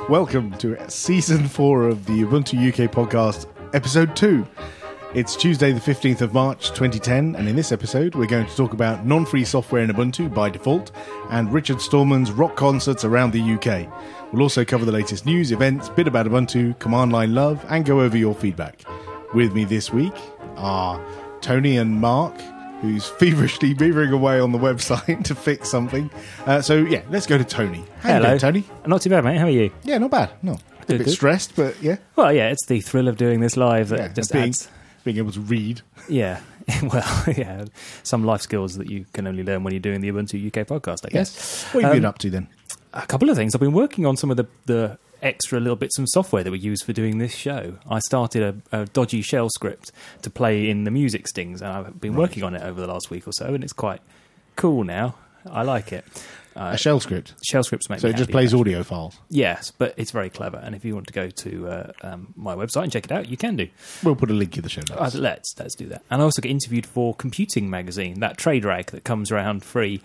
Welcome to Season 4 of the Ubuntu UK podcast, Episode 2. It's Tuesday the 15th of March 2010, and in this episode we're going to talk about non-free software in Ubuntu by default and Richard Stallman's rock concerts around the UK. We'll also cover the latest news, events, bit about Ubuntu, command line love, and go over your feedback. With me this week are Tony and Mark, who's feverishly beavering away on the website to fix something. Let's go to Tony. How you doing, Tony? Not too bad, mate. How are you? Yeah, not bad. No, a bit stressed, but yeah. Well, yeah, it's the thrill of doing this live that just adds. Being able to read. Yeah. Well, yeah. Some life skills that you can only learn when you're doing the Ubuntu UK podcast, I guess. Yes. What have you been up to then? A couple of things. I've been working on some of the extra little bits of software that we use for doing this show. I started a dodgy shell script to play in the music stings, and I've been working on it over the last week or so, and it's quite cool now. I like it. A shell script? Shell scripts make me So it just plays audio files? Yes, but it's very clever, and if you want to go to my website and check it out, you can do. We'll put a link in the show notes. Let's do that. And I also get interviewed for Computing Magazine, that trade rag that comes around free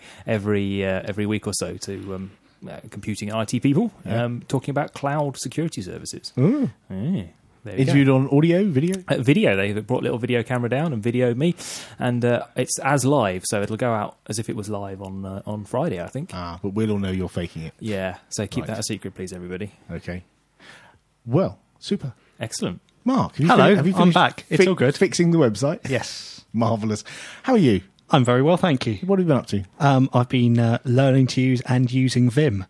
every week or so to computing and IT people, talking about cloud security services. Ooh. Yeah. Interviewed on audio, video? Video. They brought a little video camera down and videoed me, and it's as live, so it'll go out as if it was live on Friday, I think. But we'll all know you're faking it. Yeah, so keep that a secret, please, everybody. Okay. Well, super. Excellent. Mark, Hello, have you I'm back. It's all good. Fixing the website? Yes. Marvellous. How are you? I'm very well, thank you. What have you been up to? I've been learning to use and using Vim.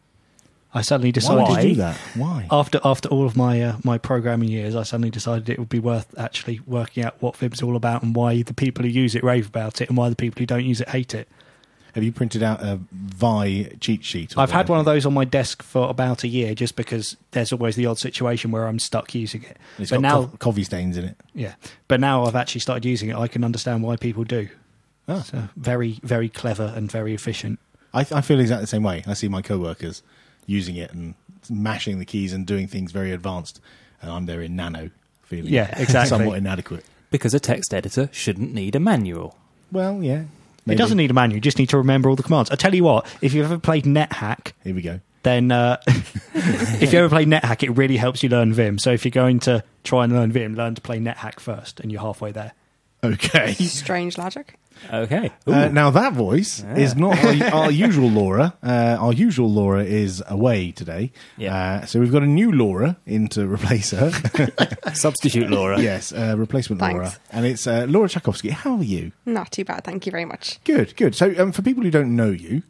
I suddenly decided Why did you do that? Why? After all of my my programming years, I suddenly decided it would be worth actually working out what Vim's all about and why the people who use it rave about it and why the people who don't use it hate it. Have you printed out a Vi cheat sheet? I've had one of those on my desk for about a year just because there's always the odd situation where I'm stuck using it. It's got coffee stains in it. Yeah. But now I've actually started using it, I can understand why people do. Oh. So very, very clever and very efficient. I feel exactly the same way. I see my co-workers using it and mashing the keys and doing things very advanced, and I'm there in nano, feeling somewhat inadequate. Because a text editor shouldn't need a manual. Well, yeah. Maybe. It doesn't need a manual, you just need to remember all the commands. I tell you what, if you've ever played NetHack... Here we go. Then if you ever play NetHack, it really helps you learn Vim. So if you're going to try and learn Vim, learn to play NetHack first, and you're halfway there. Okay. Strange logic. Okay. Now that voice is not our usual Laura. Our usual Laura is away today. Yeah. So we've got a new Laura in to replace her. Substitute Laura. Yes, replacement Thanks. Laura. And it's Laura Tchaikovsky. How are you? Not too bad, thank you very much. Good, good. So for people who don't know you,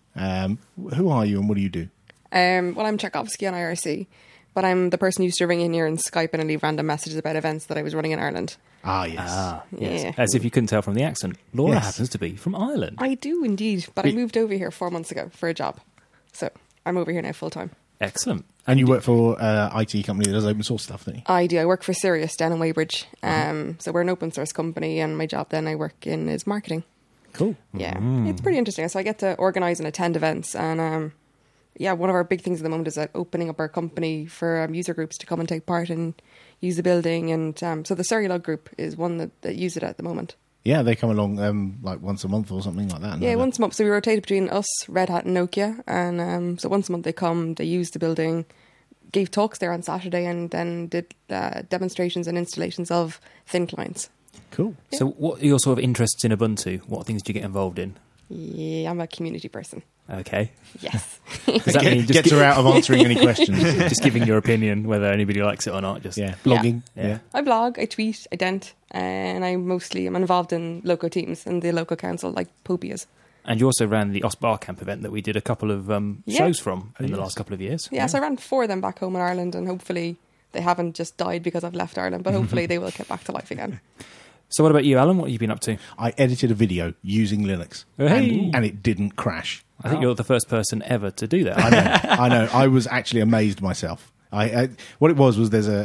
who are you and what do you do? Well, I'm Tchaikovsky on IRC, but I'm the person who used to ring in here and Skype and leave random messages about events that I was running in Ireland. Ah, yes. Yes. Yeah. As if you couldn't tell from the accent. Laura Yes. happens to be from Ireland. I do indeed, but I moved over here 4 months ago for a job. So I'm over here now full time. Excellent. And you work for an IT company that does open source stuff, don't you? I do. I work for Sirius down in Weybridge. So we're an open source company, and my job then I work in is marketing. Cool. Yeah, It's pretty interesting. So I get to organise and attend events, and one of our big things at the moment is opening up our company for user groups to come and take part and use the building. And so the Serilog group is one that use it at the moment. Yeah, they come along like once a month or something like that. Yeah, once a month. So we rotated between us, Red Hat and Nokia. And so once a month they come, they use the building, gave talks there on Saturday, and then did demonstrations and installations of thin clients. Cool. Yeah. So what are your sort of interests in Ubuntu? What things do you get involved in? Yeah, I'm a community person. Okay. Yes. Does that mean just Gets her out of answering any questions. just giving your opinion, whether anybody likes it or not? Just Blogging. Yeah. Yeah. I blog, I tweet, I dent, and I'm involved in local teams and the local council, like Popias. And you also ran the OSBAR Camp event that we did a couple of shows from in the last couple of years. Yeah, so I ran 4 of them back home in Ireland, and hopefully they haven't just died because I've left Ireland, but hopefully they will get back to life again. So what about you, Alan? What have you been up to? I edited a video using Linux, Hey. and it didn't crash. I think you're the first person ever to do that. I know. I was actually amazed myself. What it was there's a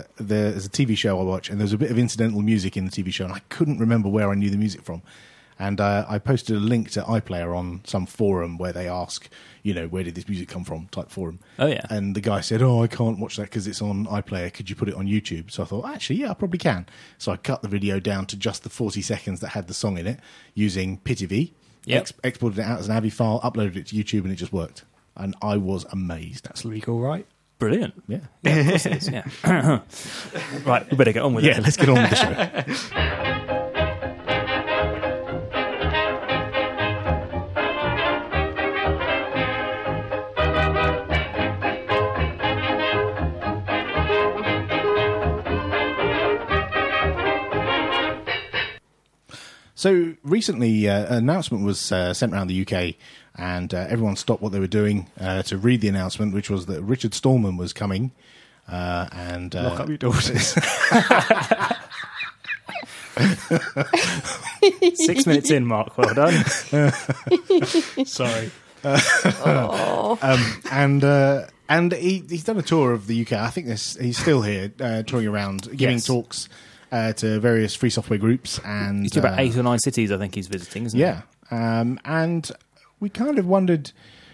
TV show I watch, and there's a bit of incidental music in the TV show, and I couldn't remember where I knew the music from. And I posted a link to iPlayer on some forum where they ask, where did this music come from, type forum. Oh, yeah. And the guy said, I can't watch that because it's on iPlayer. Could you put it on YouTube? So I thought, actually, yeah, I probably can. So I cut the video down to just the 40 seconds that had the song in it using PiTiV. Yep. Exported it out as an AVI file, uploaded it to YouTube, and it just worked. And I was amazed. That's legal, right? Brilliant. Yeah. Yeah, of course it is, yeah. Right, we better get on with it. Yeah, let's get on with the show. So recently, an announcement was sent around the UK, and everyone stopped what they were doing to read the announcement, which was that Richard Stallman was coming. And Lock up your daughters. 6 minutes in, Mark. Well done. Sorry. And he's done a tour of the UK. I think he's still here, touring around, giving talks to various free software groups. And He's to about 8 or 9 cities, I think he's visiting, isn't he? Yeah. And we kind of wondered,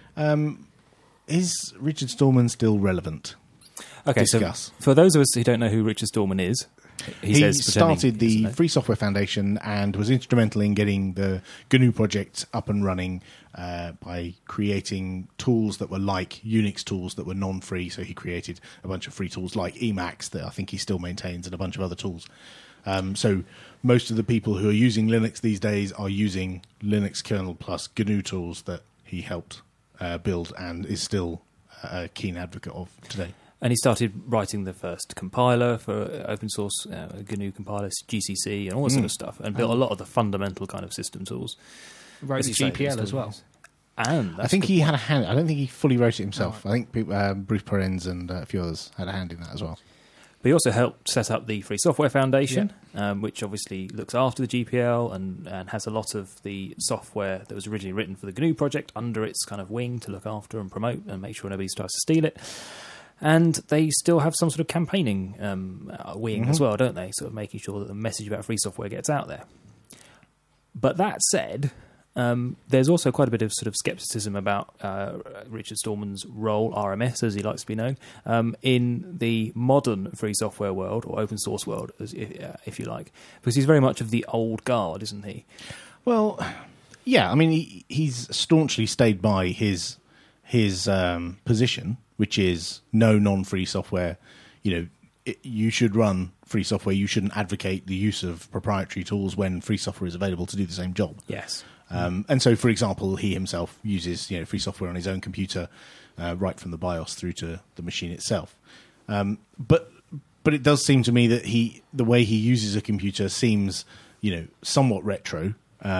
is Richard Stallman still relevant? Okay, Discuss. so for those of us who don't know who Richard Stallman is, he started the Free Software Foundation and was instrumental in getting the GNU project up and running by creating tools that were like Unix tools that were non-free. So he created a bunch of free tools like Emacs that I think he still maintains, and a bunch of other tools. So most of the people who are using Linux these days are using Linux kernel plus GNU tools that he helped build and is still a keen advocate of today. And he started writing the first compiler for open source GNU compiler, GCC, and all that sort of stuff, and built a lot of the fundamental kind of system tools. Wrote the GPL as well. And I think he had a hand. I don't think he fully wrote it himself. I think Bruce Perens and a few others had a hand in that as well. But he also helped set up the Free Software Foundation, which obviously looks after the GPL and has a lot of the software that was originally written for the GNU project under its kind of wing to look after and promote and make sure nobody tries to steal it. And they still have some sort of campaigning wing as well, don't they? Sort of making sure that the message about free software gets out there. But that said, there's also quite a bit of sort of skepticism about Richard Stallman's role, RMS as he likes to be known, in the modern free software world, or open source world, if you like, because he's very much of the old guard, isn't he? Well, yeah, I mean, he's staunchly stayed by his position, which is no non-free software. You know, you should run free software. You shouldn't advocate the use of proprietary tools when free software is available to do the same job. Yes. And so, for example, he himself uses free software on his own computer, right from the BIOS through to the machine itself. But it does seem to me that the way he uses a computer seems, somewhat retro.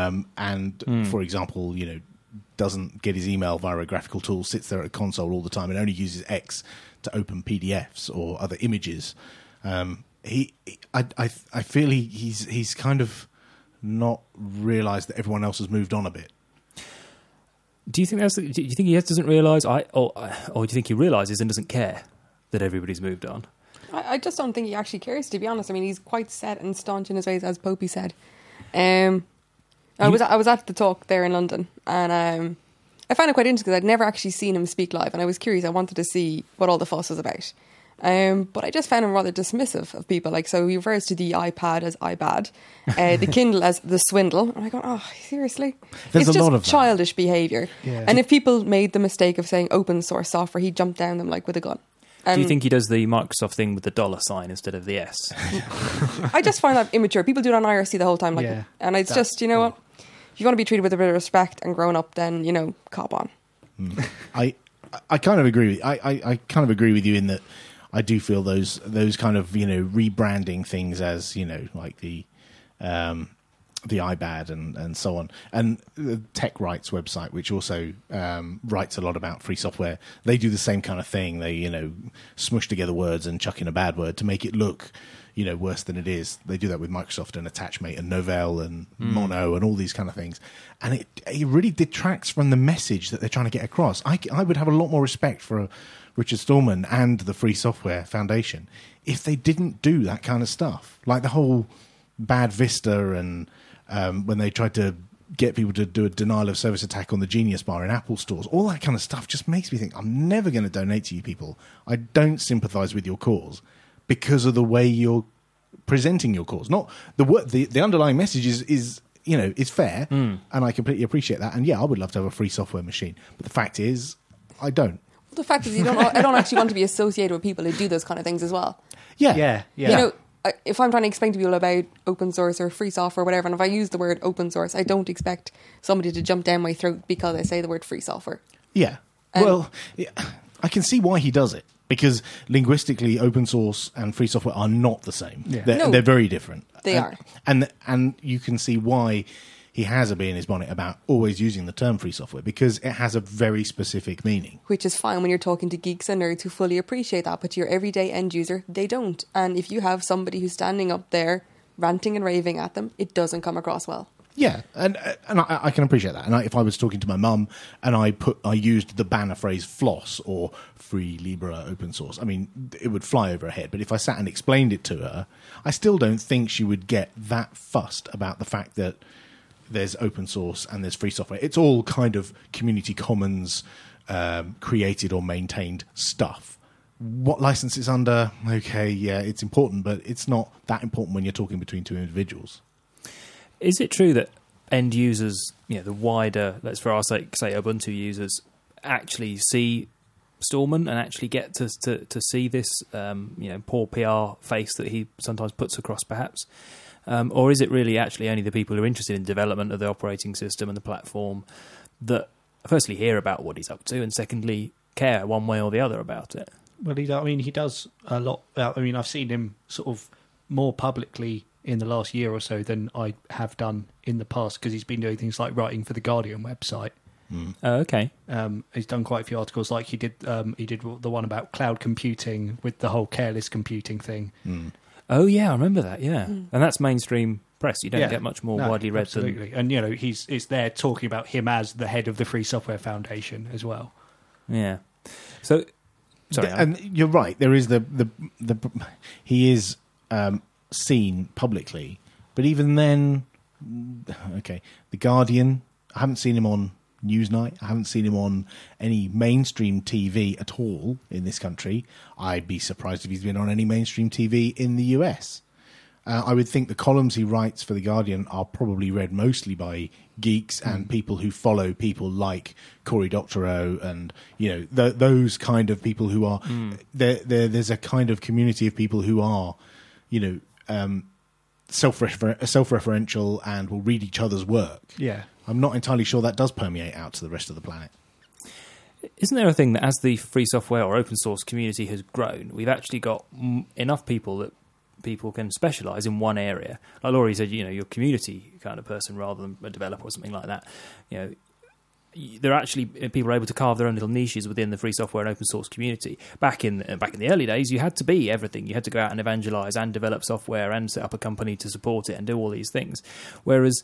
For example, doesn't get his email via a graphical tool, sits there at a console all the time, and only uses X to open PDFs or other images. I feel he's kind of not realised that everyone else has moved on a bit. Do you think he doesn't realise, or do you think he realises and doesn't care that everybody's moved on? I just don't think he actually cares, to be honest. I mean, he's quite set and staunch in his ways, as Popey said. I was at the talk there in London, and I found it quite interesting because I'd never actually seen him speak live, and I was curious. I wanted to see what all the fuss was about. But I just found him rather dismissive of people. So he refers to the iPad as iBad, the Kindle as the swindle. And I go, oh, seriously? There's it's a just lot of childish behaviour. Yeah. And if people made the mistake of saying open source software, he'd jump down them with a gun. Do you think he does the Microsoft thing with the $sign instead of the S? I just find that immature. People do it on IRC the whole time. And it's just, what? If you want to be treated with a bit of respect and grown up, then, cop on. I kind of agree. I kind of agree with you in that I do feel those kind of rebranding things as like the iBad and so on, and the Tech Rights website, which also writes a lot about free software. They do the same kind of thing. They smush together words and chuck in a bad word to make it look worse than it is. They do that with Microsoft and Attachmate and Novell and Mono and all these kind of things, and it really detracts from the message that they're trying to get across. I would have a lot more respect for Richard Stallman and the Free Software Foundation if they didn't do that kind of stuff, like the whole Bad Vista and when they tried to get people to do a denial of service attack on the Genius Bar in Apple stores. All that kind of stuff just makes me think, I'm never going to donate to you people. I don't sympathise with your cause because of the way you're presenting your cause. Not the underlying message is fair, and I completely appreciate that. And yeah, I would love to have a free software machine, but the fact is, I don't. The fact is, I don't actually want to be associated with people who do those kind of things as well. Yeah. You know, if I'm trying to explain to people about open source or free software or whatever, and if I use the word open source, I don't expect somebody to jump down my throat because I say the word free software. Yeah. Well, I can see why he does it, because linguistically, open source and free software are not the same. Yeah. They're very different. They are. And you can see why he has a bee in his bonnet about always using the term free software, because it has a very specific meaning. Which is fine when you're talking to geeks and nerds who fully appreciate that, but to your everyday end user, they don't. And if you have somebody who's standing up there ranting and raving at them, it doesn't come across well. Yeah, and I can appreciate that. And if I was talking to my mum and I used the banner phrase floss or free Libra open source, I mean, it would fly over her head. But if I sat and explained it to her, I still don't think she would get that fussed about the fact that there's open source and there's free software. It's all kind of community commons created or maintained stuff. What license it's under, okay, yeah, it's important, but it's not that important when you're talking between two individuals. Is it true that end users, the wider, let's for our sake say Ubuntu users, actually see Stallman and actually get to see this poor PR face that he sometimes puts across perhaps? Or is it really actually only the people who are interested in development of the operating system and the platform that firstly hear about what he's up to and secondly care one way or the other about it? Well, he does a lot. I've seen him sort of more publicly in the last year or so than I have done in the past, because he's been doing things like writing for the Guardian website. Oh, okay. He's done quite a few articles, like he did the one about cloud computing with the whole careless computing thing. Oh yeah, I remember that. Yeah, and that's mainstream press. You don't get much more widely read absolutely. And it's there talking about him as the head of the Free Software Foundation as well. Yeah. So, sorry, and you're right. There is the he is seen publicly, but even then, okay, the Guardian. I haven't seen him on Newsnight. I haven't seen him on any mainstream TV at all in this country. I'd be surprised if he's been on any mainstream TV in the US. I would think the columns he writes for The Guardian are probably read mostly by geeks and people who follow people like Cory Doctorow and, those kind of people who are... There's a kind of community of people who are, self-referential and will read each other's work. Yeah. I'm not entirely sure that does permeate out to the rest of the planet. Isn't there a thing that as the free software or open source community has grown, we've actually got enough people that people can specialise in one area? Like Laurie said, you're a community kind of person rather than a developer or something like that. There are actually people are able to carve their own little niches within the free software and open source community. Back in the early days, you had to be everything. You had to go out and evangelise and develop software and set up a company to support it and do all these things. Whereas,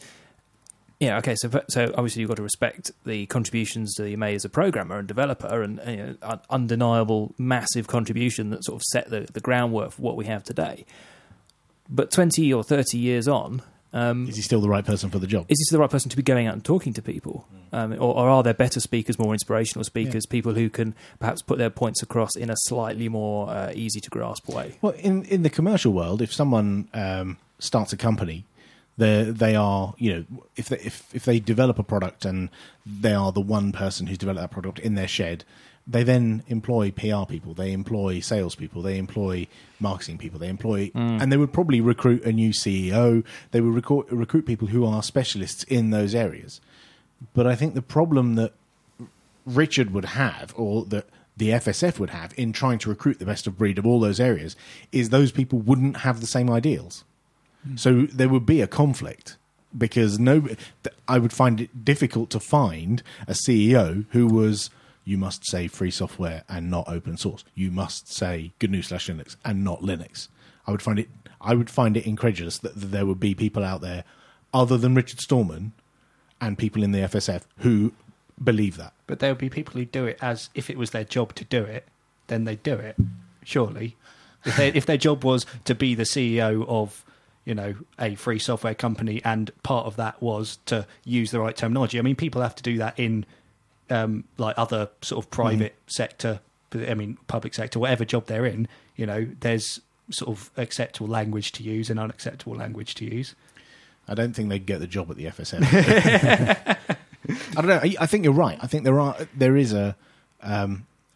so obviously you've got to respect the contributions that you made as a programmer and developer, and an undeniable massive contribution that sort of set the groundwork for what we have today. But 20 or 30 years on, is he still the right person for the job? Is he still the right person to be going out and talking to people? Or are there better speakers, more inspirational speakers, people who can perhaps put their points across in a slightly more easy-to-grasp way? Well, in the commercial world, if someone starts a company, they are, if they develop a product and they are the one person who's developed that product in their shed, they then employ PR people, they employ salespeople, they employ marketing people, they employ, and they would probably recruit a new CEO. They would recruit people who are specialists in those areas. But I think the problem that Richard would have, or that the FSF would have in trying to recruit the best of breed of all those areas, is those people wouldn't have the same ideals. So there would be a conflict, because I would find it difficult to find a CEO who was, you must say free software and not open source. You must say GNU/Linux and not Linux. I would find it incredulous that there would be people out there other than Richard Stallman and people in the FSF who believe that. But there would be people who do it as if it was their job to do it, then they'd do it, surely. If their job was to be the CEO of, a free software company, and part of that was to use the right terminology. I mean, people have to do that in like other sort of private sector, public sector, whatever job they're in. There's sort of acceptable language to use and unacceptable language to use. I don't think they'd get the job at the FSF. I don't know. I think you're right. I think there is a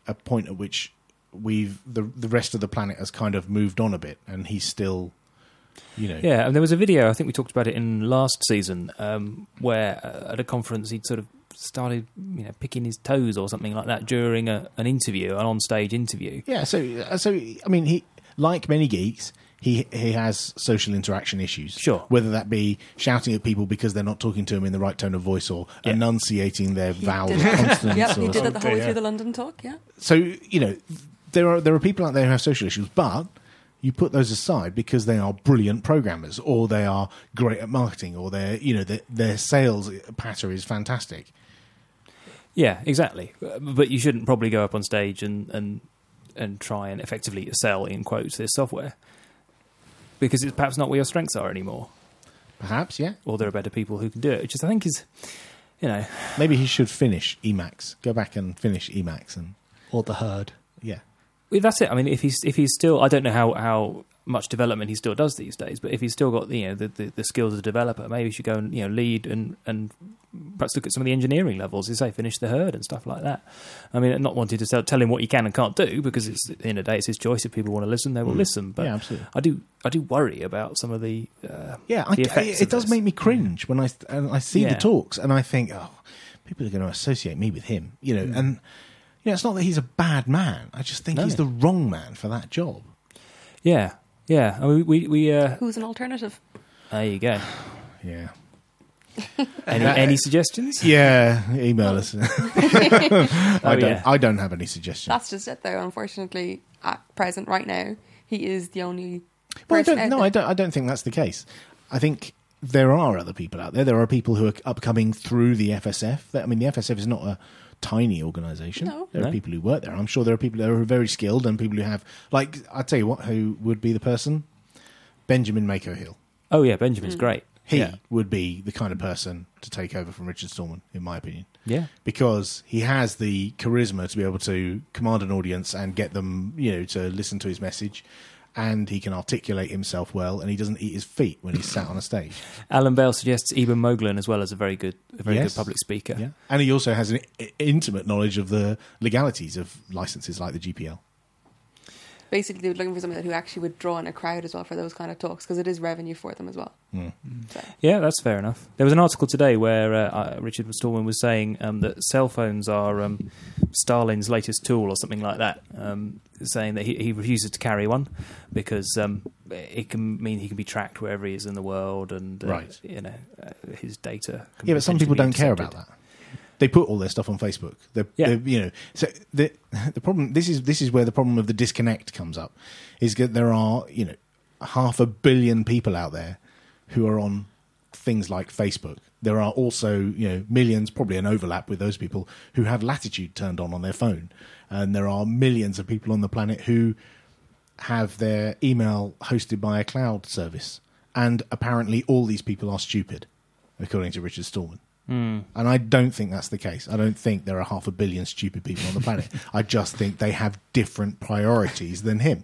a point at which the rest of the planet has kind of moved on a bit, and he's still, Yeah, and there was a video, I think we talked about it in last season, where at a conference he'd sort of started, picking his toes or something like that during an interview, an on-stage interview. Yeah, so I mean, he, like many geeks, he has social interaction issues. Sure. Whether that be shouting at people because they're not talking to him in the right tone of voice, or enunciating their vowel consonants. Yeah, he did or it the whole way through the London talk, yeah. So, there are people out there who have social issues, but you put those aside because they are brilliant programmers, or they are great at marketing, or their sales patter is fantastic. Yeah, exactly. But you shouldn't probably go up on stage and try and effectively sell, in quotes, this software, because it's perhaps not where your strengths are anymore. Perhaps, yeah. Or there are better people who can do it, which is, I think, is, Maybe he should finish Emacs. Go back and finish Emacs, Or the herd. yeah. Well, that's it. I mean, if he's still, I don't know how much development he still does these days, but if he's still got the skills as a developer, maybe he should go and lead and perhaps look at some of the engineering levels. You say finish the herd and stuff like that. I mean, not wanting to tell him what he can and can't do, because at the end of the day, it's his choice. If people want to listen, they will listen. But Yeah, absolutely. I do worry about some of the It does make me cringe when I see Yeah. the talks, and I think, oh, people are going to associate me with him, and it's not that he's a bad man. I just think No. he's the wrong man for that job. Yeah. I mean, we Who's an alternative? there you go. Yeah. Any suggestions? Yeah, email us. yeah. I don't have any suggestions. That's just it, though. Unfortunately, at present, right now, he is the only Well, person out there. I don't think that's the case. I think there are other people out there. There are people who are upcoming through the FSF. I mean, the FSF is not a tiny organisation. No. There are No. people who work there. I'm sure there are people there who are very skilled, and people who have, like, I'll tell you what, who would be the person? Benjamin Mako-Hill. Oh yeah, Benjamin's great. He Yeah. would be the kind of person to take over from Richard Stallman, in my opinion. Yeah. Because he has the charisma to be able to command an audience and get them, to listen to his message. And he can articulate himself well, and he doesn't eat his feet when he's sat on a stage. Alan Bell suggests Eben Moglen as well as a very good Yes. public speaker. Yeah, and he also has an intimate knowledge of the legalities of licenses like the GPL. Basically, they were looking for someone who actually would draw in a crowd as well for those kind of talks, because it is revenue for them as well. So, Yeah, that's fair enough. There was an article today where Richard Stallman was saying that cell phones are Stalin's latest tool or something like that, saying that he refuses to carry one because it can mean he can be tracked wherever he is in the world, and Right. his data. Can Yeah, but some potentially people be don't care intercepted. about that. They put all their stuff on Facebook. So the problem. This is where the problem of the disconnect comes up. Is that there are 500 million people out there who are on things like Facebook. There are also millions, probably an overlap with those people, who have Latitude turned on their phone, and there are millions of people on the planet who have their email hosted by a cloud service. And apparently, all these people are stupid, according to Richard Stallman. And I don't think that's the case. I don't think there are 500 million stupid people on the planet. I just think they have different priorities than him.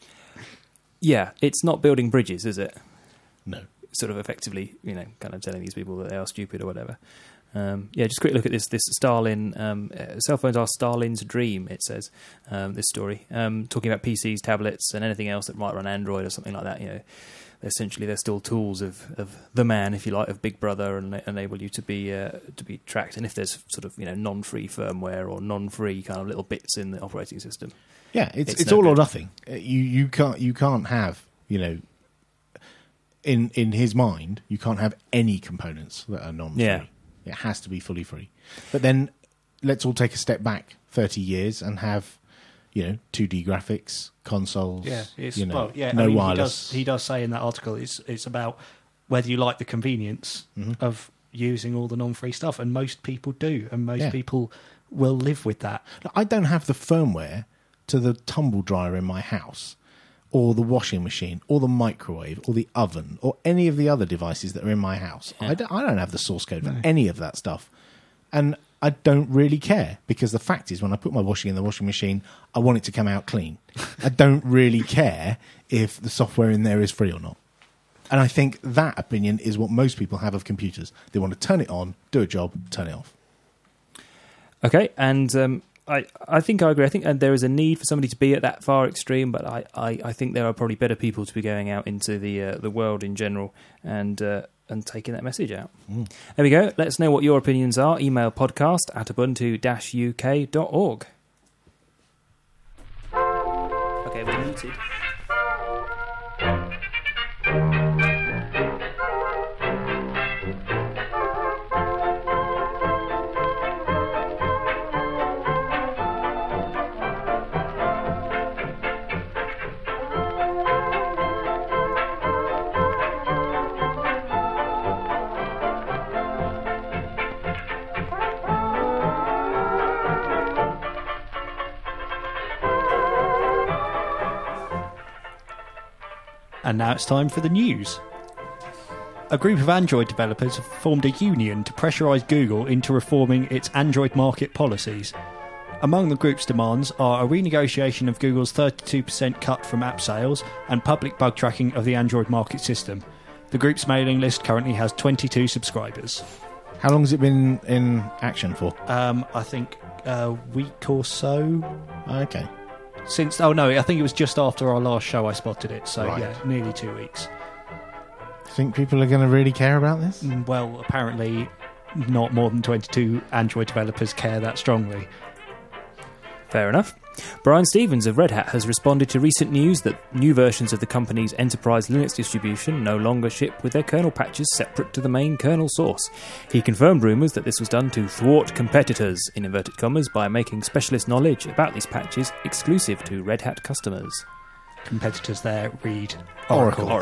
Yeah, it's not building bridges, is it? No. Sort of effectively, kind of telling these people that they are stupid or whatever. Just a quick look at this Stalin. Cell phones are Stalin's dream, it says, this story. Talking about PCs, tablets, and anything else that might run Android or something like that, essentially they're still tools of the man, if you like, of Big Brother, and enable you to be tracked. And if there's sort of non-free firmware or non-free kind of little bits in the operating system, Yeah, it's no all or good. nothing. You can't have in his mind, you can't have any components that are non-free. Yeah. It has to be fully free. But then let's all take a step back 30 years and have 2D graphics, consoles, no wireless. He does say in that article it's about whether you like the convenience of using all the non-free stuff, and most people do, and most people will live with that. I don't have the firmware to the tumble dryer in my house, or the washing machine, or the microwave, or the oven, or any of the other devices that are in my house. Yeah. I don't have the source code for any of that stuff. And I don't really care, because the fact is, when I put my washing in the washing machine, I want it to come out clean. I don't really care if the software in there is free or not. And I think that opinion is what most people have of computers. They want to turn it on, do a job, turn it off. Okay, and I think I agree. I think there is a need for somebody to be at that far extreme, but I think there are probably better people to be going out into the world in general and taking that message out. There we go. Let us know what your opinions are. Email podcast@ubuntu-uk.org. Okay, we're muted. And now it's time for the news. A group of Android developers have formed a union to pressurise Google into reforming its Android market policies. Among the group's demands are a renegotiation of Google's 32% cut from app sales and public bug tracking of the Android market system. The group's mailing list currently has 22 subscribers. How long has it been in action for? I think a week or so. Okay. I think it was just after our last show I spotted it, so Right. yeah, nearly 2 weeks. Think people are going to really care about this? Well, apparently not more than 22 Android developers care that strongly. Fair enough. Brian Stevens of Red Hat has responded to recent news that new versions of the company's enterprise Linux distribution no longer ship with their kernel patches separate to the main kernel source. He confirmed rumours that this was done to thwart competitors, in inverted commas, by making specialist knowledge about these patches exclusive to Red Hat customers. Competitors there read Oracle.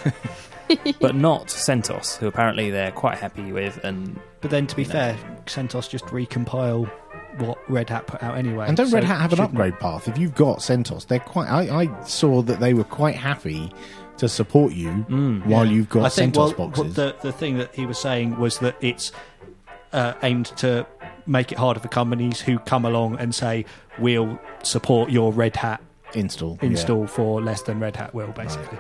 But not CentOS, who apparently they're quite happy with. But then, to be fair, CentOS just recompile what Red Hat put out anyway. And don't so Red Hat have an shouldn't- upgrade path? If you've got CentOS, they're quite. I saw that they were quite happy to support you while you've got I think CentOS well, boxes. the thing that he was saying was that it's aimed to make it harder for companies who come along and say, we'll support your Red Hat install for less than Red Hat will, basically.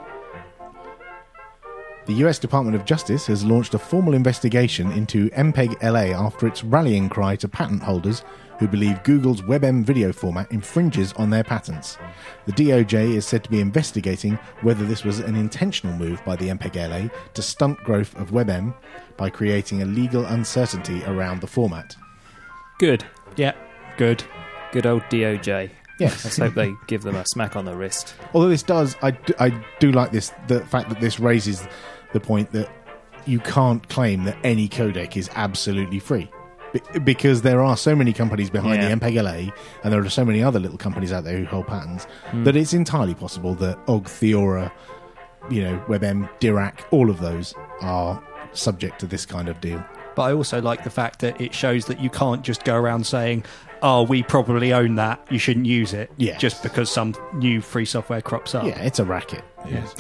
The US Department of Justice has launched a formal investigation into MPEG LA after its rallying cry to patent holders who believe Google's WebM video format infringes on their patents. The DOJ is said to be investigating whether this was an intentional move by the MPEG LA to stunt growth of WebM by creating a legal uncertainty around the format. Good. Yeah, good. Good old DOJ. Yes. Let's hope they give them a smack on the wrist. Although this does, I do like this, the fact that this raises the point that you can't claim that any codec is absolutely free. Because there are so many companies behind the MPEG LA, and there are so many other little companies out there who hold patents, that it's entirely possible that OGG, Theora, WebM, Dirac, all of those are subject to this kind of deal. But I also like the fact that it shows that you can't just go around saying, oh, we probably own that, you shouldn't use it, Yes. just because some new free software crops up. Yeah, it's a racket. Yes.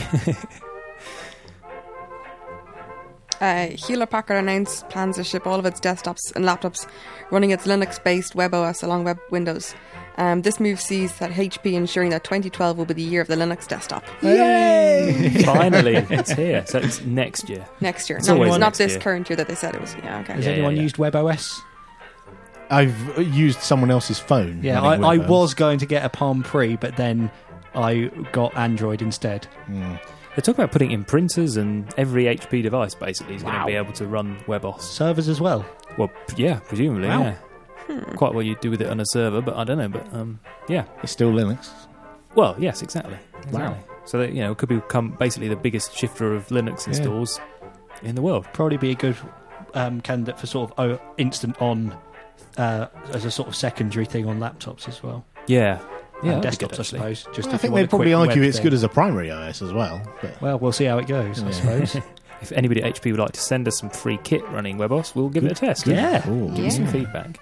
Hewlett-Packard announced plans to ship all of its desktops and laptops running its Linux-based WebOS along Windows. This move sees that HP ensuring that 2012 will be the year of the Linux desktop. Yay! Finally, it's here. So it's next year. Next year. It's No, always it's not next this year. current year that they said it was. Yeah, okay. Has Yeah, anyone yeah. used WebOS? I've used someone else's phone. Yeah, running I WebOS. was going to get a Palm Pre, but then I got Android instead. They talk about putting in printers, and every HP device basically is going to be able to run WebOS. Servers as well. Well, yeah, presumably, Wow. yeah. Quite what you do with it on a server, but I don't know. But yeah. It's still Linux. Well, yes, exactly. Wow. So that it could become basically the biggest shifter of Linux installs in the world. Probably be a good candidate for sort of instant on as a sort of secondary thing on laptops as well. Yeah, And that'd be desktops, good, I actually. suppose. Just I if think you want they'd a probably quick argue web it's thing. good as a primary OS as well. But Well, we'll see how it goes, I suppose. If anybody at HP would like to send us some free kit running WebOS, we'll give it a test. Yeah. Ooh. Give us some feedback.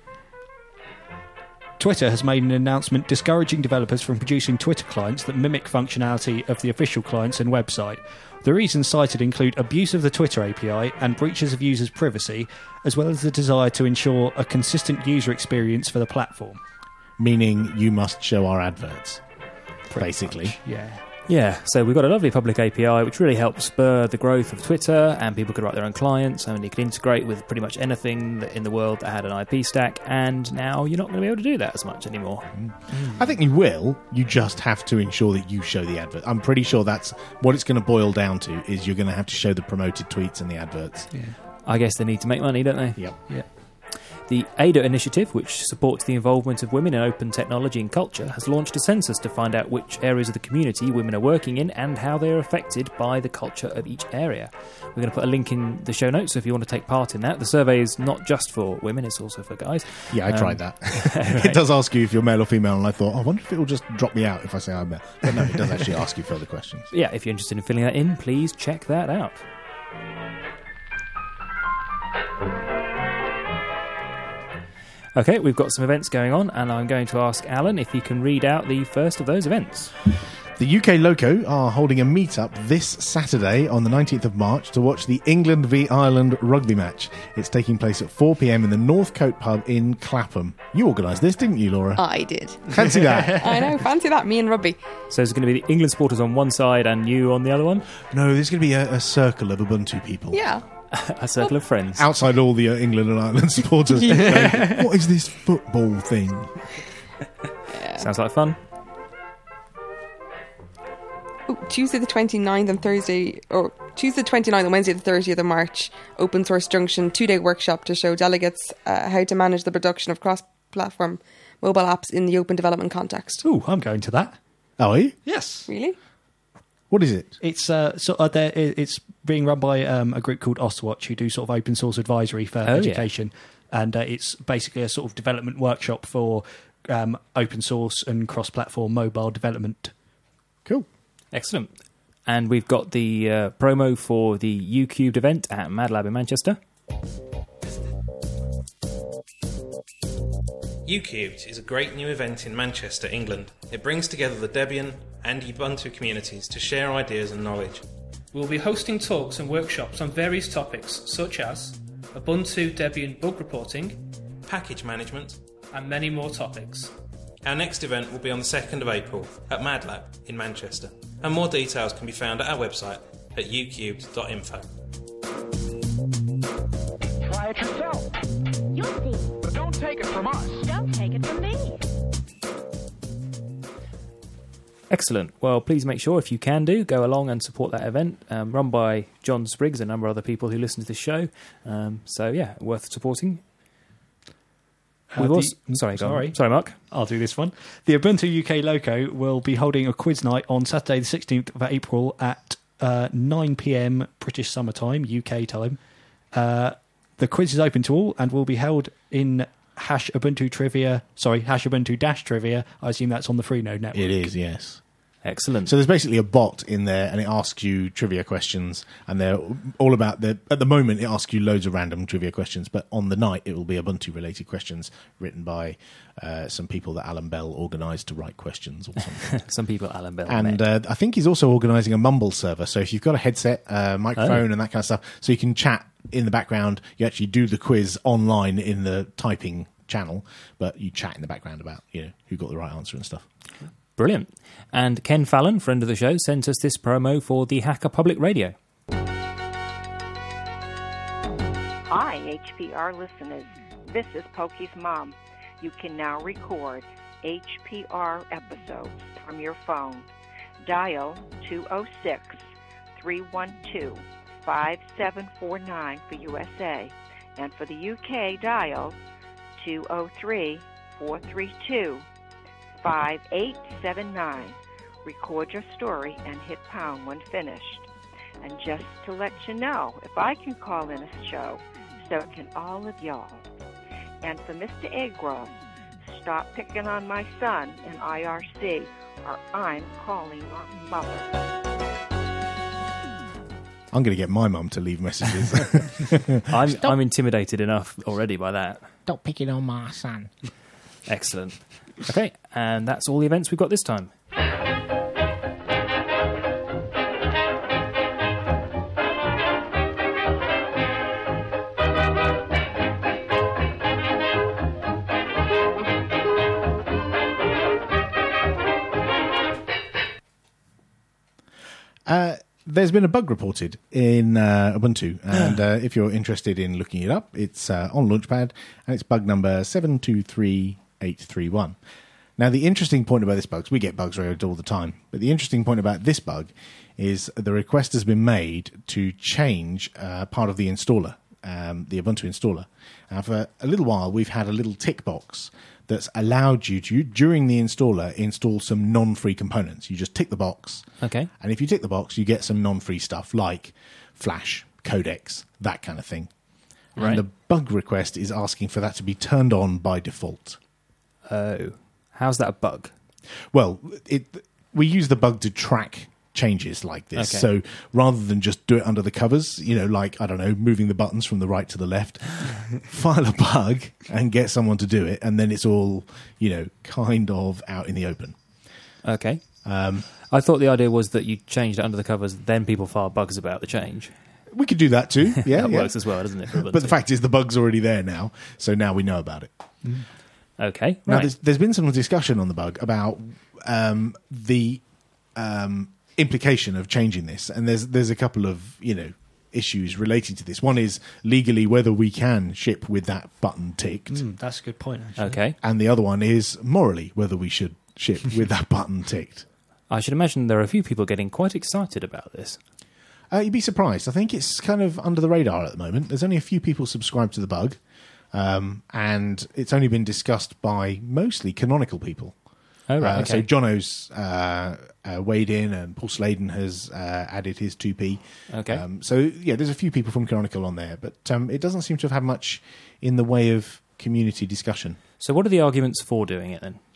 Twitter has made an announcement discouraging developers from producing Twitter clients that mimic functionality of the official clients and website. The reasons cited include abuse of the Twitter API and breaches of users' privacy, as well as the desire to ensure a consistent user experience for the platform. meaning you must show our adverts, basically. Yeah. Yeah, so we've got a lovely public API which really helps spur the growth of Twitter, and people could write their own clients and you can integrate with pretty much anything in the world that had an IP stack, and now you're not going to be able to do that as much anymore. I think you will. You just have to ensure that you show the advert. I'm pretty sure that's what it's going to boil down to, is you're going to have to show the promoted tweets and the adverts. Yeah. I guess they need to make money, don't they? Yep. Yeah. The ADA initiative, which supports the involvement of women in open technology and culture, has launched a census to find out which areas of the community women are working in and how they are affected by the culture of each area. We're going to put a link in the show notes so if you want to take part in that. The survey is not just for women, it's also for guys. Yeah, I tried that. Right. It does ask you if you're male or female, and I thought, I wonder if it will just drop me out if I say I'm male. But no, it does actually ask you further questions. Yeah, if you're interested in filling that in, please check that out. Okay, we've got some events going on, and I'm going to ask Alan if he can read out the first of those events. The UK Loco are holding a meet-up this Saturday on the 19th of March to watch the England v Ireland rugby match. It's taking place at 4 p.m. in the Northcote pub in Clapham. You organised this, didn't you, Laura? I did. Fancy that? I know, fancy that. Me and rugby. So it's going to be the England supporters on one side and you on the other one? No, there's going to be a circle of Ubuntu people. Yeah. A circle of friends. Outside all the England and Ireland supporters. What is this football thing? Sounds like fun. Oh, Tuesday the 29th and Tuesday the 29th and Wednesday the 30th of March, Open Source Junction 2-day workshop to show delegates how to manage the production of cross-platform mobile apps in the open development context. Ooh, I'm going to that. Oh, are you? Yes. Really? What is it? It's it's being run by a group called OSWatch, who do sort of open source advisory for education, and it's basically a sort of development workshop for open source and cross-platform mobile development. Cool. Excellent. And we've got the promo for the UCubed event at Mad Lab in Manchester. UCubed is a great new event in Manchester, England. It brings together the Debian and Ubuntu communities to share ideas and knowledge. We'll be hosting talks and workshops on various topics such as Ubuntu Debian bug reporting, Package management, and many more topics. Our next event will be on the 2nd of April at Mad Lab in Manchester, and more details can be found at our website at ucubed.info. Try it yourself. You'll see. But don't take it from us. Don't take it from me. Excellent. Well, please make sure, if you can do, go along and support that event, run by John Spriggs and a number of other people who listen to this show. So, yeah, worth supporting. Sorry, Mark. I'll do this one. The Ubuntu UK Loco will be holding a quiz night on Saturday the 16th of April at 9 p.m. British Summer Time, UK time. The quiz is open to all and will be held in #Ubuntu Trivia. #Ubuntu-Trivia. I assume that's on the Freenode network. It is, yes. Excellent. So there's basically a bot in there, and it asks you trivia questions, and they're all about at the moment, it asks you loads of random trivia questions, but on the night, it will be Ubuntu-related questions written by some people that Alan Bell organised to write questions or something. Some people Alan Bell And met. I think he's also organising a Mumble server, so if you've got a headset, microphone, and that kind of stuff, so you can chat in the background, you actually do the quiz online in the typing channel, but you chat in the background about who got the right answer and stuff. Brilliant. And Ken Fallon, friend of the show, sent us this promo for the Hacker Public Radio. Hi, HPR listeners. This is Pokey's mom. You can now record HPR episodes from your phone. Dial 206-312-5749 for USA. And for the UK, dial 203-432-5879. Record your story and hit pound when finished. And just to let you know, if I can call in a show, so can all of y'all. And for Mr. Agro, stop picking on my son in IRC, or I'm calling your mother. I'm going to get my mum to leave messages. I'm intimidated enough already by that. Don't pick it on my son. Excellent. Okay, and that's all the events we've got this time. There's been a bug reported in Ubuntu, and if you're interested in looking it up, it's on Launchpad, and it's bug number 723831. Now, the interesting point about this bug, we get bugs raised all the time, but the interesting point about this bug is the request has been made to change part of the installer, the Ubuntu installer. Now, for a little while, we've had a little tick box that's allowed you to, during the installer, install some non-free components. You just tick the box. Okay. And if you tick the box, you get some non-free stuff like Flash, codecs, that kind of thing. Right. And the bug request is asking for that to be turned on by default. Oh. How's that a bug? Well, we use the bug to track changes like this. Okay. So rather than just do it under the covers, like, I don't know, moving the buttons from the right to the left, file a bug and get someone to do it, and then it's all, kind of out in the open. Okay. I thought the idea was that you changed it under the covers, then people file bugs about the change. We could do that too. Yeah, That works as well, doesn't it? For But the fact is the bug's already there now, so now we know about it. Okay. Now, Right. there's been some discussion on the bug about the implication of changing this, and there's a couple of issues relating to this. One is legally whether we can ship with that button ticked, That's a good point, actually. Okay. and the other one is morally whether we should ship with that button ticked. I should imagine there are a few people getting quite excited about this. You'd be surprised. I think it's kind of under the radar at the moment. There's only a few people subscribed to the bug, and it's only been discussed by mostly canonical people. Oh, right. So Okay. Jono's weighed in, and Paul Sladen has added his 2p. Okay. There's a few people from Canonical on there, but it doesn't seem to have had much in the way of community discussion. So what are the arguments for doing it then?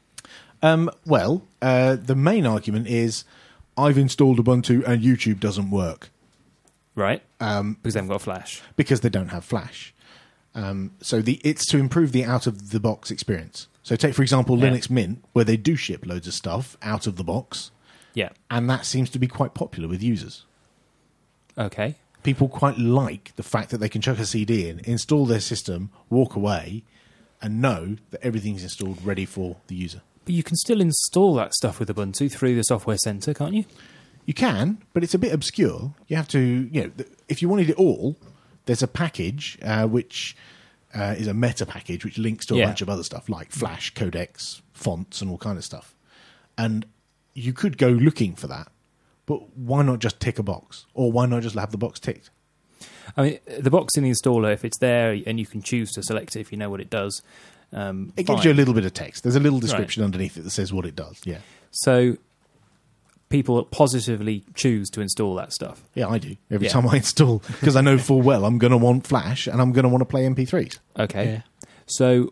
The main argument is I've installed Ubuntu and YouTube doesn't work Right. Because they haven't got Flash. because they don't have Flash. It's to improve the out-of-the-box experience. So take, for example, Yeah. Linux Mint, where they do ship loads of stuff out of the box, Yeah. and that seems to be quite popular with users. Okay. People quite like the fact that they can chuck a CD in, install their system, walk away, and know that everything's installed ready for the user. But you can still install that stuff with Ubuntu through the software center, can't you? You can, but it's a bit obscure. You have to, if you wanted it all, there's a package which is a meta package which links to a Yeah. bunch of other stuff like Flash, codecs, fonts, and all kind of stuff. And you could go looking for that, but why not just tick a box? Or why not just have the box ticked? I mean, the box in the installer, if it's there and you can choose to select it if you know what it does, It gives you a little bit of text. There's a little description underneath it that says what it does. Yeah, So people positively choose to install that stuff. yeah, I do every Yeah. time I install, because I know full well I'm going to want Flash and I'm going to want to play MP3s. Okay. Yeah. So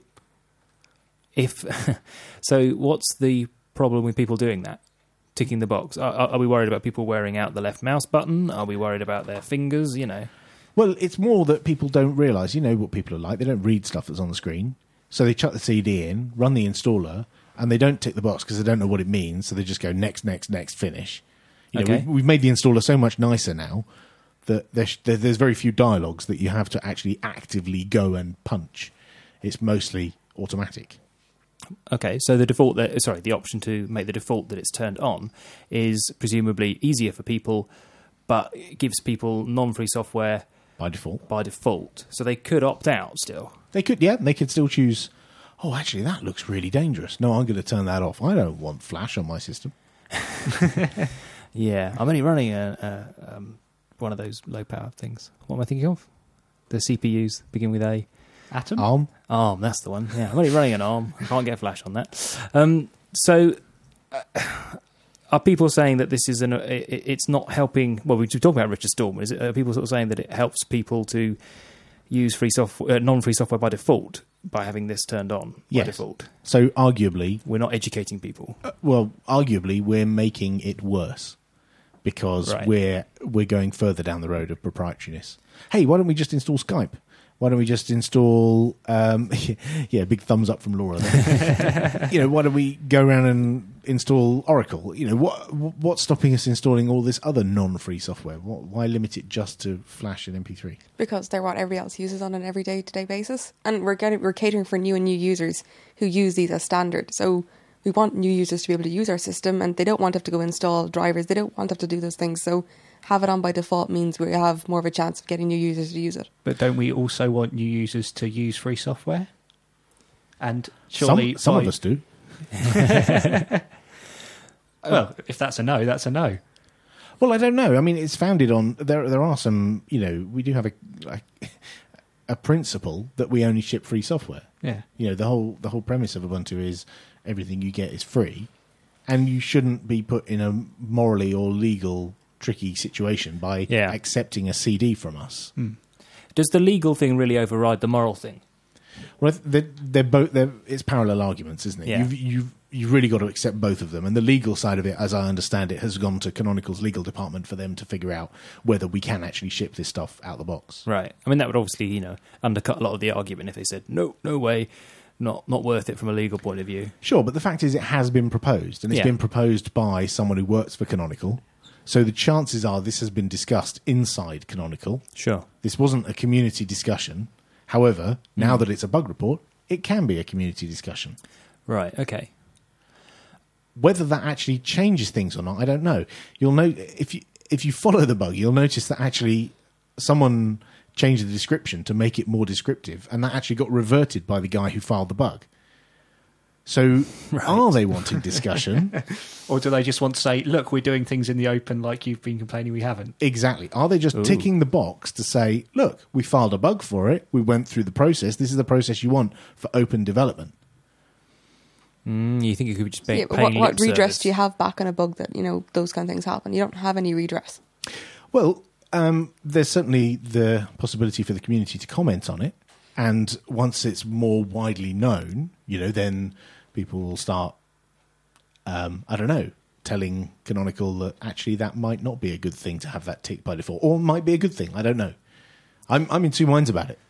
so what's the problem with people doing that? Ticking the box. Are we worried about people wearing out the left mouse button? Are we worried about their fingers? Well, it's more that people don't realise. You know what people are like. They don't read stuff that's on the screen. So they chuck the CD in, run the installer, and they don't tick the box because they don't know what it means. So they just go next, next, next, finish. Okay. We've made the installer so much nicer now that there's very few dialogues that you have to actually actively go and punch. It's mostly automatic. Okay, so the option to make the default that it's turned on is presumably easier for people, but it gives people non-free software By default. by default. So they could opt out still. They could still choose, oh, actually, that looks really dangerous. No, I'm going to turn that off. I don't want Flash on my system. Yeah, I'm only running one of those low-power things. What am I thinking of? The CPUs begin with A. Atom? ARM, that's the one. Yeah, I'm only running an ARM. I can't get Flash on that. Are people saying that this is it's not helping? Well, we were talking about Richard Stallman. Are people sort of saying that it helps people to use free software, non-free software by default by having this turned on by Yes. default? So arguably, We're not educating people. we're making it worse because Right. we're going further down the road of proprietariness. Hey, why don't we just install Skype? Why don't we just install? Big thumbs up from Laura. There. Why don't we go around and install Oracle? What's stopping us installing all this other non-free software? Why limit it just to Flash and MP3? Because they're what everybody else uses on an everyday to day basis, and we're catering for new users who use these as standard. So we want new users to be able to use our system, and they don't want to have to go install drivers. They don't want to have to do those things. So have it on by default means we have more of a chance of getting new users to use it. But don't we also want new users to use free software? And surely some of us do. Well, if that's a no, that's a no. Well, I don't know. I mean, it's founded on there are some. We do have a principle that we only ship free software. Yeah. The whole premise of Ubuntu is everything you get is free, and you shouldn't be put in a morally or legal tricky situation by accepting a CD from us. Does the legal thing really override the moral thing? Well, they're both. It's parallel arguments, isn't it? Yeah. You've really got to accept both of them, and the legal side of it, as I understand it, has gone to Canonical's legal department for them to figure out whether we can actually ship this stuff out the box. Right. I mean, that would obviously undercut a lot of the argument if they said no way, not worth it from a legal point of view. Sure, but the fact is, it has been proposed, and it's been proposed by someone who works for Canonical. So the chances are this has been discussed inside Canonical. Sure. This wasn't a community discussion. However, now that it's a bug report, it can be a community discussion. Right, okay. Whether that actually changes things or not, I don't know. You'll know if you follow the bug, you'll notice that actually someone changed the description to make it more descriptive, and that actually got reverted by the guy who filed the bug. So are they wanting discussion? Or do they just want to say, look, we're doing things in the open like you've been complaining we haven't? Exactly. Are they just ticking the box to say, look, we filed a bug for it, we went through the process, this is the process you want for open development? You think it could just be Yeah, but what redress do you have back on a bug that, those kind of things happen? You don't have any redress. Well, there's certainly the possibility for the community to comment on it. And once it's more widely known, then people will start, telling Canonical that actually that might not be a good thing to have that ticked by default, or might be a good thing. I don't know. I'm in two minds about it.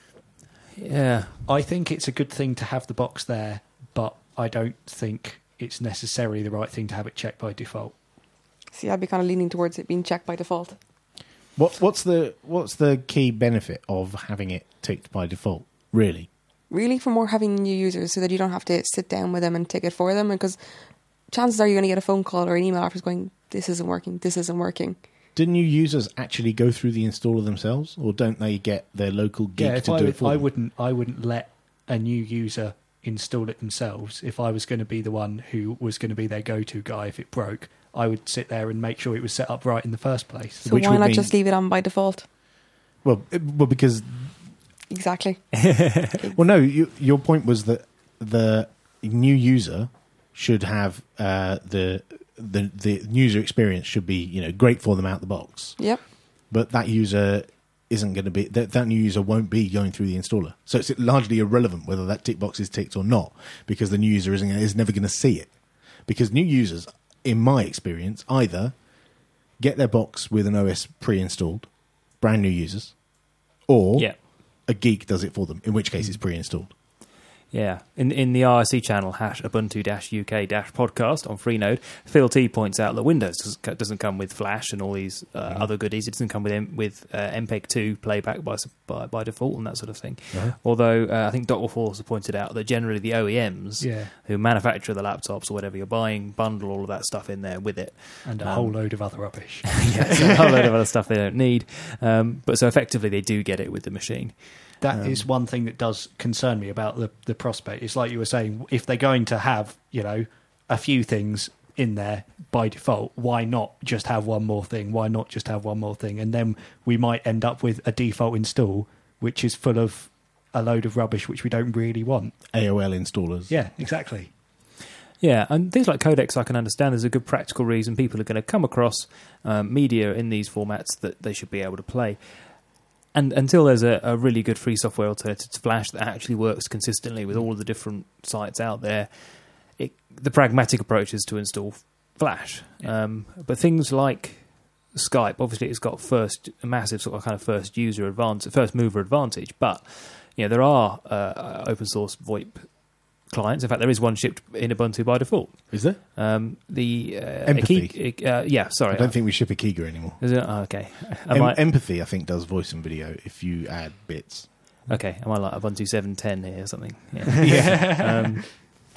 Yeah. I think it's a good thing to have the box there, but I don't think it's necessarily the right thing to have it checked by default. See, I'd be kind of leaning towards it being checked by default. What's the key benefit of having it ticked by default, really? Really, for more having new users so that you don't have to sit down with them and tick it for them, because chances are you're going to get a phone call or an email afterwards going, this isn't working. Do new users actually go through the installer themselves, or don't they get their local geek to do it for them? I wouldn't let a new user install it themselves. If I was going to be the one who was going to be their go-to guy if it broke, I would sit there and make sure it was set up right in the first place. So why not just leave it on by default? Well, because... Exactly. Well, no, your point was that the new user should have the user experience should be great for them out the box. Yep. But that user isn't going to be that new user won't be going through the installer, so it's largely irrelevant whether that tick box is ticked or not, because the new user is never going to see it. Because new users, in my experience, either get their box with an OS pre-installed, brand new users, or a geek does it for them, in which case it's pre-installed. Yeah. In the RSC channel, #Ubuntu-UK-podcast on Freenode, Phil T points out that Windows doesn't come with Flash and all these other goodies. It doesn't come with MPEG 2 playback by default and that sort of thing. Although I think Dr. Wolf also pointed out that generally the OEMs who manufacture the laptops or whatever you're buying bundle all of that stuff in there with it. And a whole load of other rubbish. Yes, a whole load of other stuff they don't need. But so effectively they do get it with the machine. That is one thing that does concern me about the prospect. It's like you were saying, if they're going to have, a few things in there by default, why not just have one more thing? Why not just have one more thing? And then we might end up with a default install, which is full of a load of rubbish which we don't really want. AOL installers. Yeah, exactly. Yeah, and things like codecs, I can understand there's a good practical reason people are going to come across media in these formats that they should be able to play. And until there's a really good free software alternative to Flash that actually works consistently with all of the different sites out there, the pragmatic approach is to install Flash. But things like Skype, obviously it's got a massive sort of kind of first mover advantage. But there are open source VoIP clients. In fact, there is one shipped in Ubuntu by default. Is there? The Empathy. Sorry. I don't think we ship Akiga anymore. Is it? Oh, okay. Empathy, I think, does voice and video if you add bits. Okay. Am I like Ubuntu 7.10 here or something? Yeah.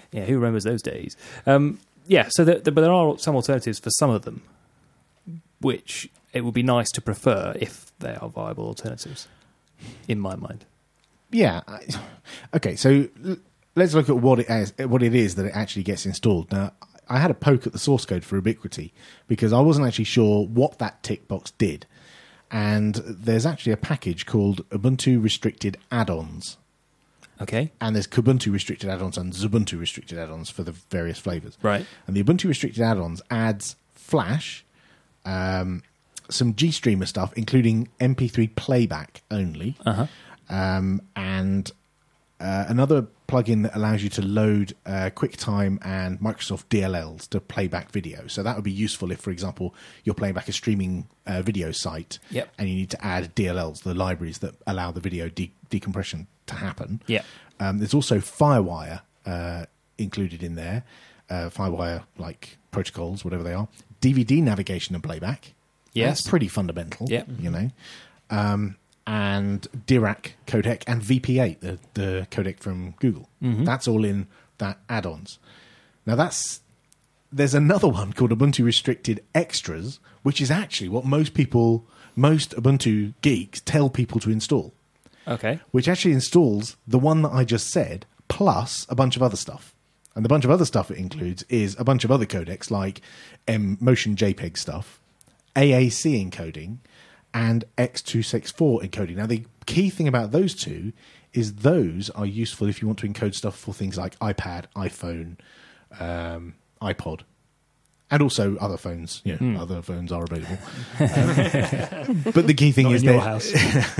Yeah, who remembers those days? So but there are some alternatives for some of them, which it would be nice to prefer if they are viable alternatives, in my mind. Yeah. Okay, so let's look at what it is that it actually gets installed. Now, I had a poke at the source code for Ubiquity because I wasn't actually sure what that tick box did. And there's actually a package called Ubuntu Restricted Add-ons. Okay. And there's Kubuntu Restricted Add-ons and Xubuntu Restricted Add-ons for the various flavors. Right. And the Ubuntu Restricted Add-ons adds Flash, some GStreamer stuff, including MP3 playback only, and another plugin that allows you to load QuickTime and Microsoft DLLs to play back video. So that would be useful if, for example, you're playing back a streaming video site and you need to add DLLs, the libraries that allow the video decompression to happen. There's also Firewire included in there, Firewire like protocols, whatever they are. DVD navigation and playback. Yes. That's pretty fundamental, you know. And Dirac codec and VP8, the codec from Google. That's all in that add-ons. Now there's another one called Ubuntu Restricted Extras, which is actually what most Ubuntu geeks tell people to install. Okay. Which actually installs the one that I just said, plus a bunch of other stuff. And the bunch of other stuff it includes is a bunch of other codecs like Motion JPEG stuff, AAC encoding, and X264 encoding. Now, the key thing about those two is those are useful if you want to encode stuff for things like iPad, iPhone, iPod, and also other phones. You know, other phones are available. But the key thing is your house.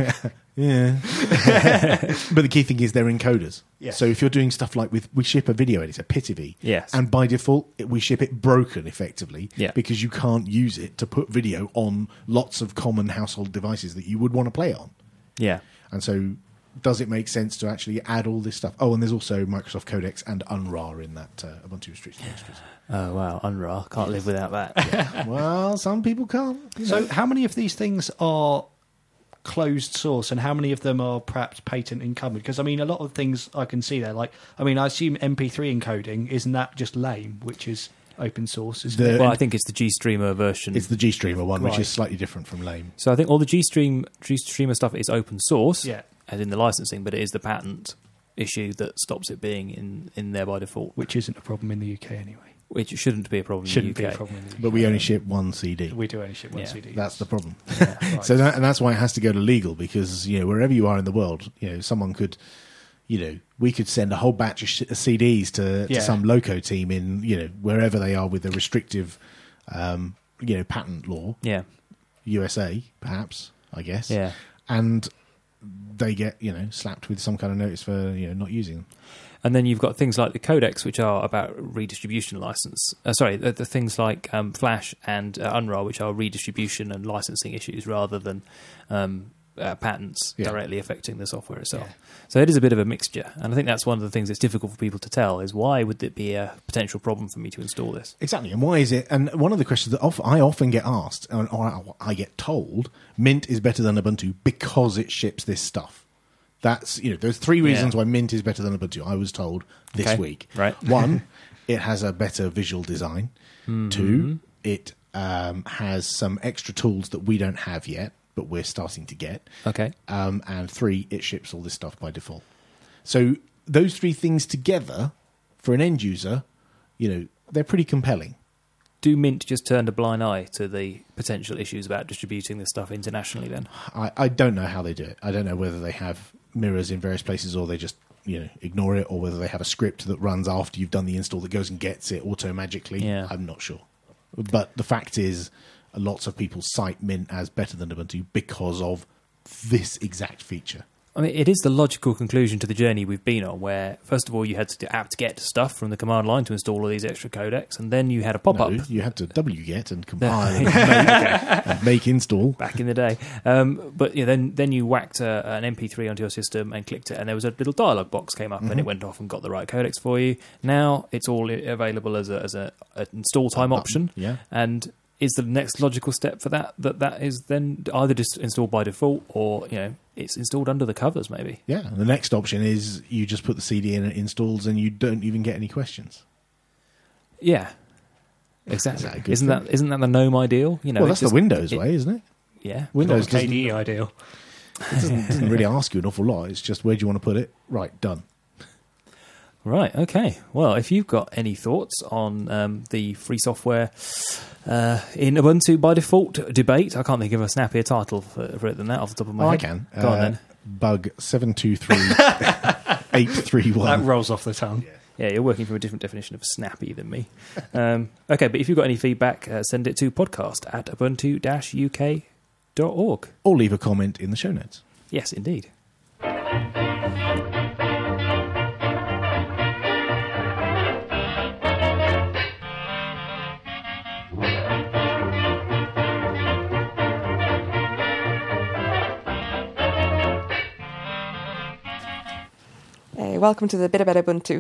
But the key thing is they're encoders. Yes. So if you're doing stuff like we ship a video editor, Pitivi, yes, and by default we ship it broken effectively, yeah, because you can't use it to put video on lots of common household devices that you would want to play on. Yeah. And so does it make sense to actually add all this stuff? Oh, and there's also Microsoft Codecs and Unraw in that Ubuntu Restricted Extras. Oh, wow. Unraw. Can't live without that. Yeah. Well, some people can't. So how many of these things are closed source and how many of them are perhaps patent encumbered? Because, I mean, a lot of things I can see there. Like, I mean, I assume MP3 encoding, isn't that just LAME, which is open source, isn't it? Well, I think it's the GStreamer version. It's the GStreamer one, which Right. is slightly different from LAME. So I think all the GStreamer stuff is open source, Yeah. as in the licensing, but it is the patent issue that stops it being in there by default. Which isn't a problem in the UK anyway. Which shouldn't be a problem Shouldn't in be the UK. a problem in the UK. But we only ship one CD. We do only ship one Yeah. CD. That's the problem. Right. So and that's why it has to go to legal, because wherever you are in the world, someone could, we could send a whole batch of CDs to some loco team in wherever they are with a restrictive, patent law. Yeah. USA, perhaps, I guess. Yeah. And they get slapped with some kind of notice for not using them. And then you've got things like the codecs, which are about redistribution license. The things like Flash and Unraw, which are redistribution and licensing issues rather than patents directly affecting the software itself. Yeah. So it is a bit of a mixture. And I think that's one of the things that's difficult for people to tell is why would it be a potential problem for me to install this? Exactly. And why is it? And one of the questions that I often get asked, or I get told, Mint is better than Ubuntu because it ships this stuff. That's, there's three reasons why Mint is better than Ubuntu, I was told this week. Right. One, it has a better visual design. Mm-hmm. Two, it has some extra tools that we don't have yet, but we're starting to get. Okay. And three, it ships all this stuff by default. So those three things together, for an end user, they're pretty compelling. Do Mint just turn a blind eye to the potential issues about distributing this stuff internationally then? I don't know how they do it. I don't know whether they have mirrors in various places or they just ignore it, or whether they have a script that runs after you've done the install that goes and gets it auto-magically. Yeah. I'm not sure. But the fact is, lots of people cite Mint as better than Ubuntu because of this exact feature. I mean, it is the logical conclusion to the journey we've been on, where, first of all, you had to apt-get stuff from the command line to install all these extra codecs, and then you had a pop-up. No, you had to wget and compile and make install. Back in the day. But then you whacked an MP3 onto your system and clicked it, and there was a little dialog box came up, and it went off and got the right codecs for you. Now it's all available as an install time option. Yeah. And is the next logical step for that is then either just installed by default or it's installed under the covers maybe. Yeah, the next option is you just put the CD in and it installs and you don't even get any questions. Yeah, exactly. Is that a good Isn't that the GNOME ideal? Well, that's the Windows way, isn't it? Yeah, Windows Not KDE ideal. doesn't really ask you an awful lot. It's just where do you want to put it? Right, done. Right, okay. Well, if you've got any thoughts on the free software in Ubuntu by default debate, I can't think of a snappier title for it than that off the top of my head. I can. Go on then. Bug 723-831. That rolls off the tongue. Yeah, you're working from a different definition of snappy than me. Okay, but if you've got any feedback, send it to podcast@ubuntu-uk.org. Or leave a comment in the show notes. Yes, indeed. Welcome to the bit about Ubuntu.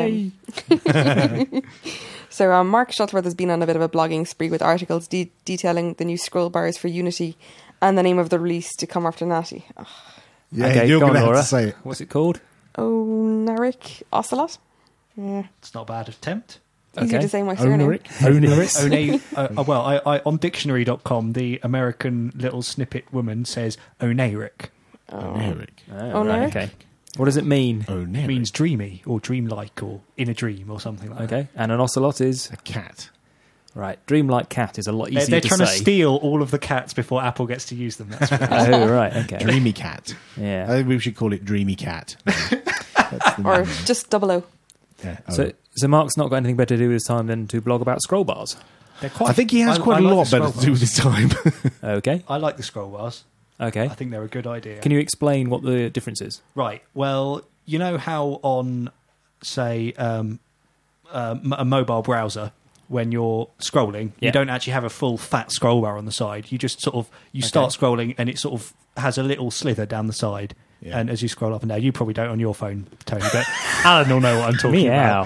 So Mark Shuttleworth has been on a bit of a blogging spree with articles detailing the new scroll bars for Unity and the name of the release to come after Natty. Oh. Yeah, okay, you're going to have Laura. to say it. What's it called? Onaric Ocelot? Yeah. It's not a bad attempt. Easier to say my surname. Onaric? Well, I on dictionary.com, the American little snippet woman says Onaric. Onaric. Oh, right, okay. What does it mean? Onaric. It means dreamy or dreamlike or in a dream or something like that. Okay, and an ocelot is? A cat. Right, dreamlike cat is a lot easier They're to trying say. to steal all of the cats before Apple gets to use them. That's what Oh, right, okay. Dreamy cat. Yeah. I think we should call it Dreamy Cat. Or just 00. Yeah. So Mark's not got anything better to do with his time than to blog about scroll bars. They're quite, I think he has quite a like lot the better scroll to do with his time. Okay, I like the scroll bars. okay. I think they're a good idea. Can you explain what the difference is? Right. Well, you know how on, say, a mobile browser, when you're scrolling, Yeah. you don't actually have a full fat scroll bar on the side. You just sort of start scrolling, and it sort of has a little slither down the side. Yeah. And as you scroll up and down, you probably don't on your phone, Tony, but Alan will know what I'm talking about.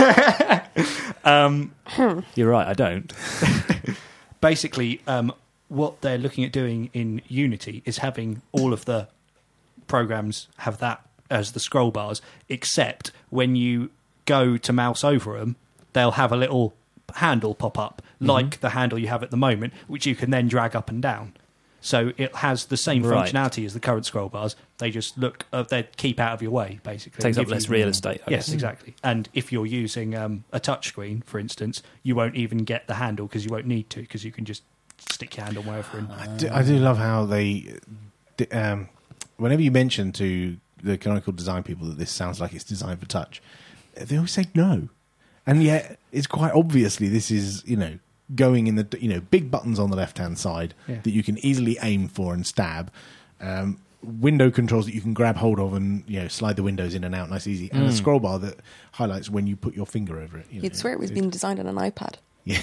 You're right, I don't. Basically, what they're looking at doing in Unity is having all of the programs have that as the scroll bars, except when you go to mouse over them, they'll have a little handle pop up, like the handle you have at the moment, which you can then drag up and down. So it has the same Right. functionality as the current scroll bars. They just they keep out of your way, basically. Takes up Give you- less real estate, I Yes, guess. exactly. And if you're using a touchscreen, for instance, you won't even get the handle because you won't need to, because you can just stick your hand on wherever. And I do love how they... whenever you mention to the Canonical design people that this sounds like it's designed for touch, they always say no. And yet, it's quite obviously this is, going in the, big buttons on the left-hand side that you can easily aim for and stab. Window controls that you can grab hold of and, slide the windows in and out nice easy. And a scroll bar that highlights when you put your finger over it. You'd swear it was being designed on an iPad. Yeah.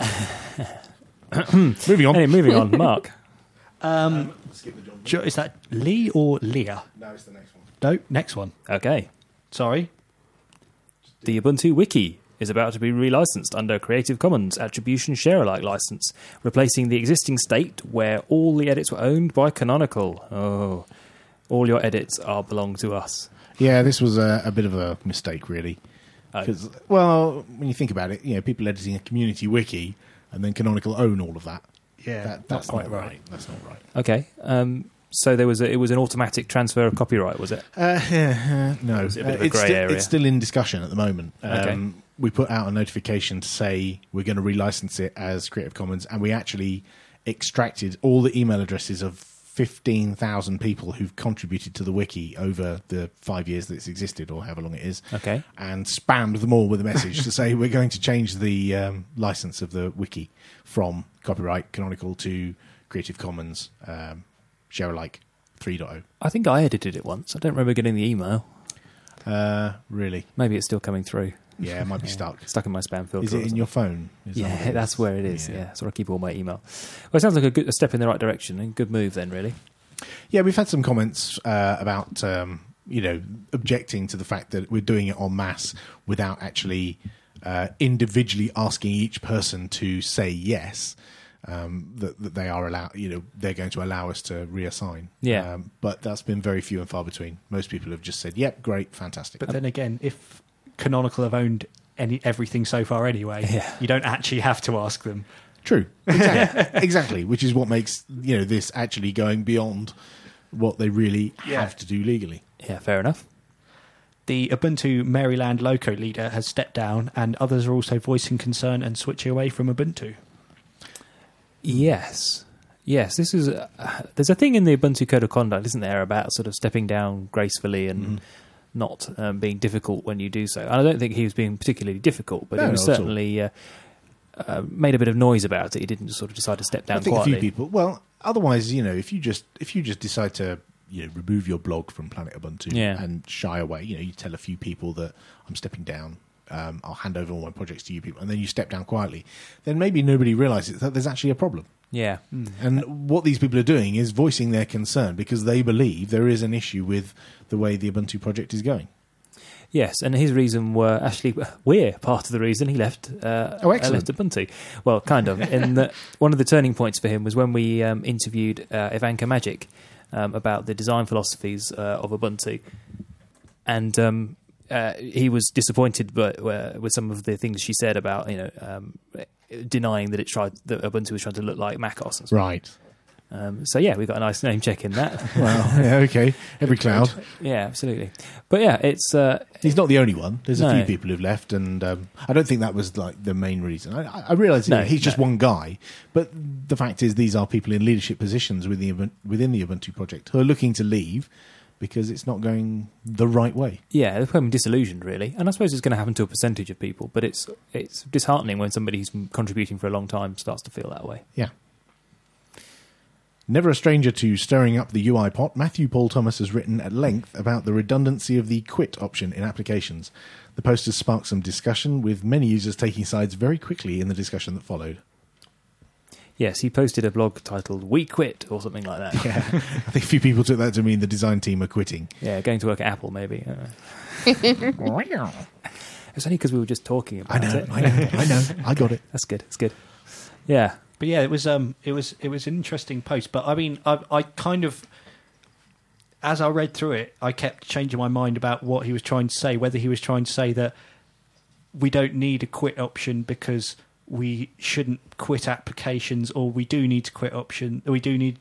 Moving on. Anyway, moving on. Mark. is that Lee or Leah? No, it's the next one. No, next one. Okay. Sorry. The Ubuntu Wiki is about to be relicensed under Creative Commons Attribution Share-alike license, replacing the existing state where all the edits were owned by Canonical. Oh, all your edits belong to us. Yeah, this was a bit of a mistake, really. Because, when you think about it, people editing a community wiki and then Canonical own all of that. Yeah, that's not quite not right. That's not right. Okay. So it was an automatic transfer of copyright, was it? No, Was it a bit of a grey area? It's still in discussion at the moment. Okay. We put out a notification to say we're going to relicense it as Creative Commons, and we actually extracted all the email addresses of 15,000 people who've contributed to the wiki over the 5 years that it's existed, or however long it is. Okay. And spammed them all with a message to say we're going to change the license of the wiki from copyright Canonical to Creative Commons Share-alike 3.0. I think I edited it once. I don't remember getting the email. Really? Maybe it's still coming through. Yeah, it might be stuck. Stuck in my spam filter. Is or it in something. your phone? Is that what Yeah, it that's is? where it is. Yeah, so I keep all my email. Well, it sounds like a step in the right direction and good move then, really. Yeah, we've had some comments about objecting to the fact that we're doing it en masse without actually individually asking each person to say yes. that they are they're going to allow us to reassign. Yeah. But that's been very few and far between. Most people have just said, "Yep, great, fantastic." But then again, if Canonical have owned everything so far anyway, you don't actually have to ask them. True, exactly, which is what makes this actually going beyond what they really have to do legally. Yeah, fair enough. The Ubuntu Maryland Loco leader has stepped down, and others are also voicing concern and switching away from Ubuntu. Yes. This is there's a thing in the Ubuntu Code of Conduct, isn't there, about sort of stepping down gracefully and not being difficult when you do so. And I don't think he was being particularly difficult, but he was certainly made a bit of noise about it. He didn't sort of decide to step down quietly. A few people. Well, otherwise, if you just decide to remove your blog from Planet Ubuntu and shy away, you tell a few people that I'm stepping down. I'll hand over all my projects to you people, and then you step down quietly, then maybe nobody realises that there's actually a problem. Yeah. And what these people are doing is voicing their concern because they believe there is an issue with the way the Ubuntu project is going. Yes, and his reason were actually we're part of the reason he left. Left Ubuntu. Well, kind of. And one of the turning points for him was when we interviewed Ivanka Magic about the design philosophies of Ubuntu, and he was disappointed, with some of the things she said about denying that Ubuntu was trying to look like macOS. And stuff. Right. So we got a nice name check in that. Well, yeah, okay. Every cloud. Yeah, absolutely. But it's he's not the only one. There's a few people who've left, and I don't think that was like the main reason. I realise he's just one guy, but the fact is these are people in leadership positions within the Ubuntu project who are looking to leave because it's not going the right way. Yeah, they're becoming disillusioned, really. And I suppose it's going to happen to a percentage of people, but it's disheartening when somebody who's been contributing for a long time starts to feel that way. Yeah. Never a stranger to stirring up the UI pot, Matthew Paul Thomas has written at length about the redundancy of the quit option in applications. The post has sparked some discussion, with many users taking sides very quickly in the discussion that followed. Yes, he posted a blog titled "We Quit" or something like that. Yeah, I think a few people took that to mean the design team are quitting. Yeah, going to work at Apple, maybe. It's only because we were just talking about it. I know. I got it. That's good. It's good. Yeah. But yeah, it was an interesting post. But I mean, I kind of, as I read through it, I kept changing my mind about what he was trying to say. Whether he was trying to say that we don't need a quit option because we shouldn't quit applications, or we do need to quit option. We do need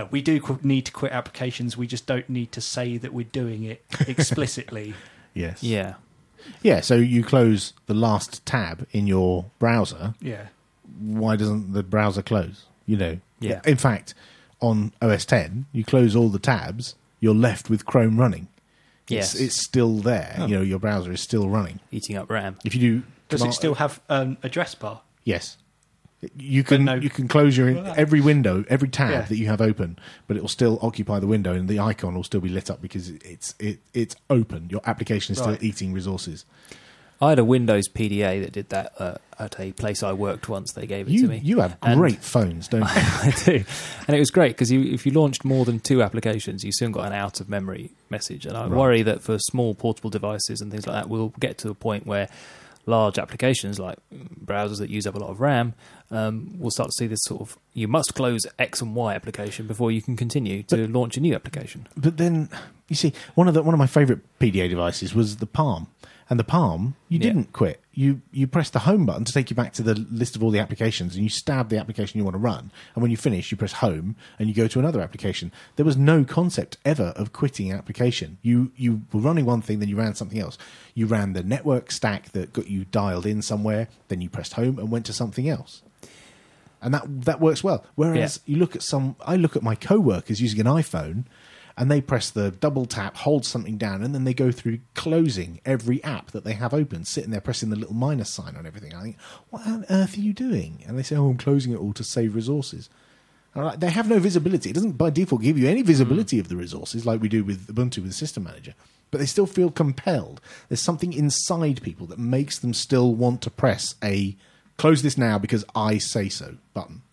to quit applications. We just don't need to say that we're doing it explicitly. Yes. Yeah. Yeah. So you close the last tab in your browser. Yeah. Why doesn't the browser close? Yeah. In fact, on OS X, you close all the tabs, you're left with Chrome running. Yes. It's still there. Oh. Your browser is still running. Eating up RAM. If you do, does it still have an address bar? Yes. You can close every window, every tab that you have open, but it will still occupy the window, and the icon will still be lit up because it's open. Your application is still eating resources. I had a Windows PDA that did that at a place I worked once. They gave it to me. You have great phones, don't you? I do. And it was great because if you launched more than 2 applications, you soon got an out-of-memory message. And I worry that for small portable devices and things like that, we'll get to a point where large applications like browsers that use up a lot of RAM will start to see this sort of, you must close X and Y application before you can continue to launch a new application. But then, you see, one of my favourite PDA devices was the Palm. And the Palm, you didn't quit. You press the home button to take you back to the list of all the applications, and you stab the application you want to run. And when you finish, you press home, and you go to another application. There was no concept ever of quitting an application. You were running one thing, then you ran something else. You ran the network stack that got you dialed in somewhere, then you pressed home and went to something else. And that works well. Whereas I look at my co-workers using an iPhone, and they press the double tap, hold something down, and then they go through closing every app that they have open, sitting there pressing the little minus sign on everything. I think, what on earth are you doing? And they say, I'm closing it all to save resources. And I'm like, they have no visibility. It doesn't by default give you any visibility of the resources like we do with Ubuntu with the System Manager. But they still feel compelled. There's something inside people that makes them still want to press a close this now because I say so button.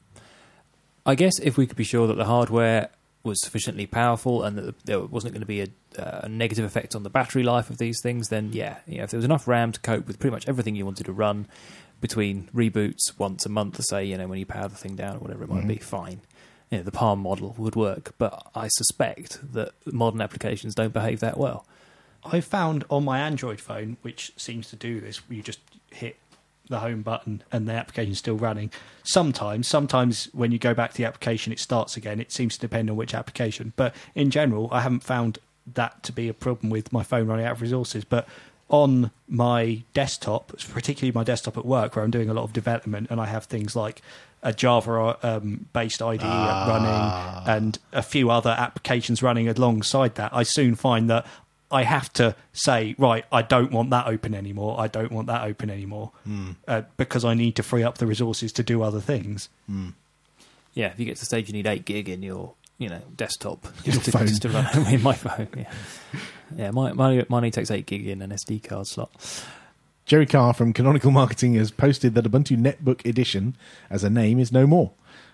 I guess if we could be sure that the hardware was sufficiently powerful and that there wasn't going to be a negative effect on the battery life of these things, then if there was enough RAM to cope with pretty much everything you wanted to run, between reboots once a month, say, when you power the thing down or whatever it might be, fine. The Palm model would work, but I suspect that modern applications don't behave that well. I found on my Android phone, which seems to do this, you just hit the home button and the application's still running. Sometimes when you go back to the application, it starts again. It seems to depend on which application. But in general, I haven't found that to be a problem with my phone running out of resources. But on my desktop, particularly my desktop at work, where I'm doing a lot of development, and I have things like a Java-based IDE running and a few other applications running alongside that, I soon find that I have to say, right, I don't want that open anymore. I don't want that open anymore because I need to free up the resources to do other things. Yeah, if you get to the stage you need 8 gig in your desktop Your just phone. to run in my phone. Yeah, mine only takes 8 gig in an SD card slot. Jerry Carr from Canonical Marketing has posted that Ubuntu Netbook Edition as a name is no more.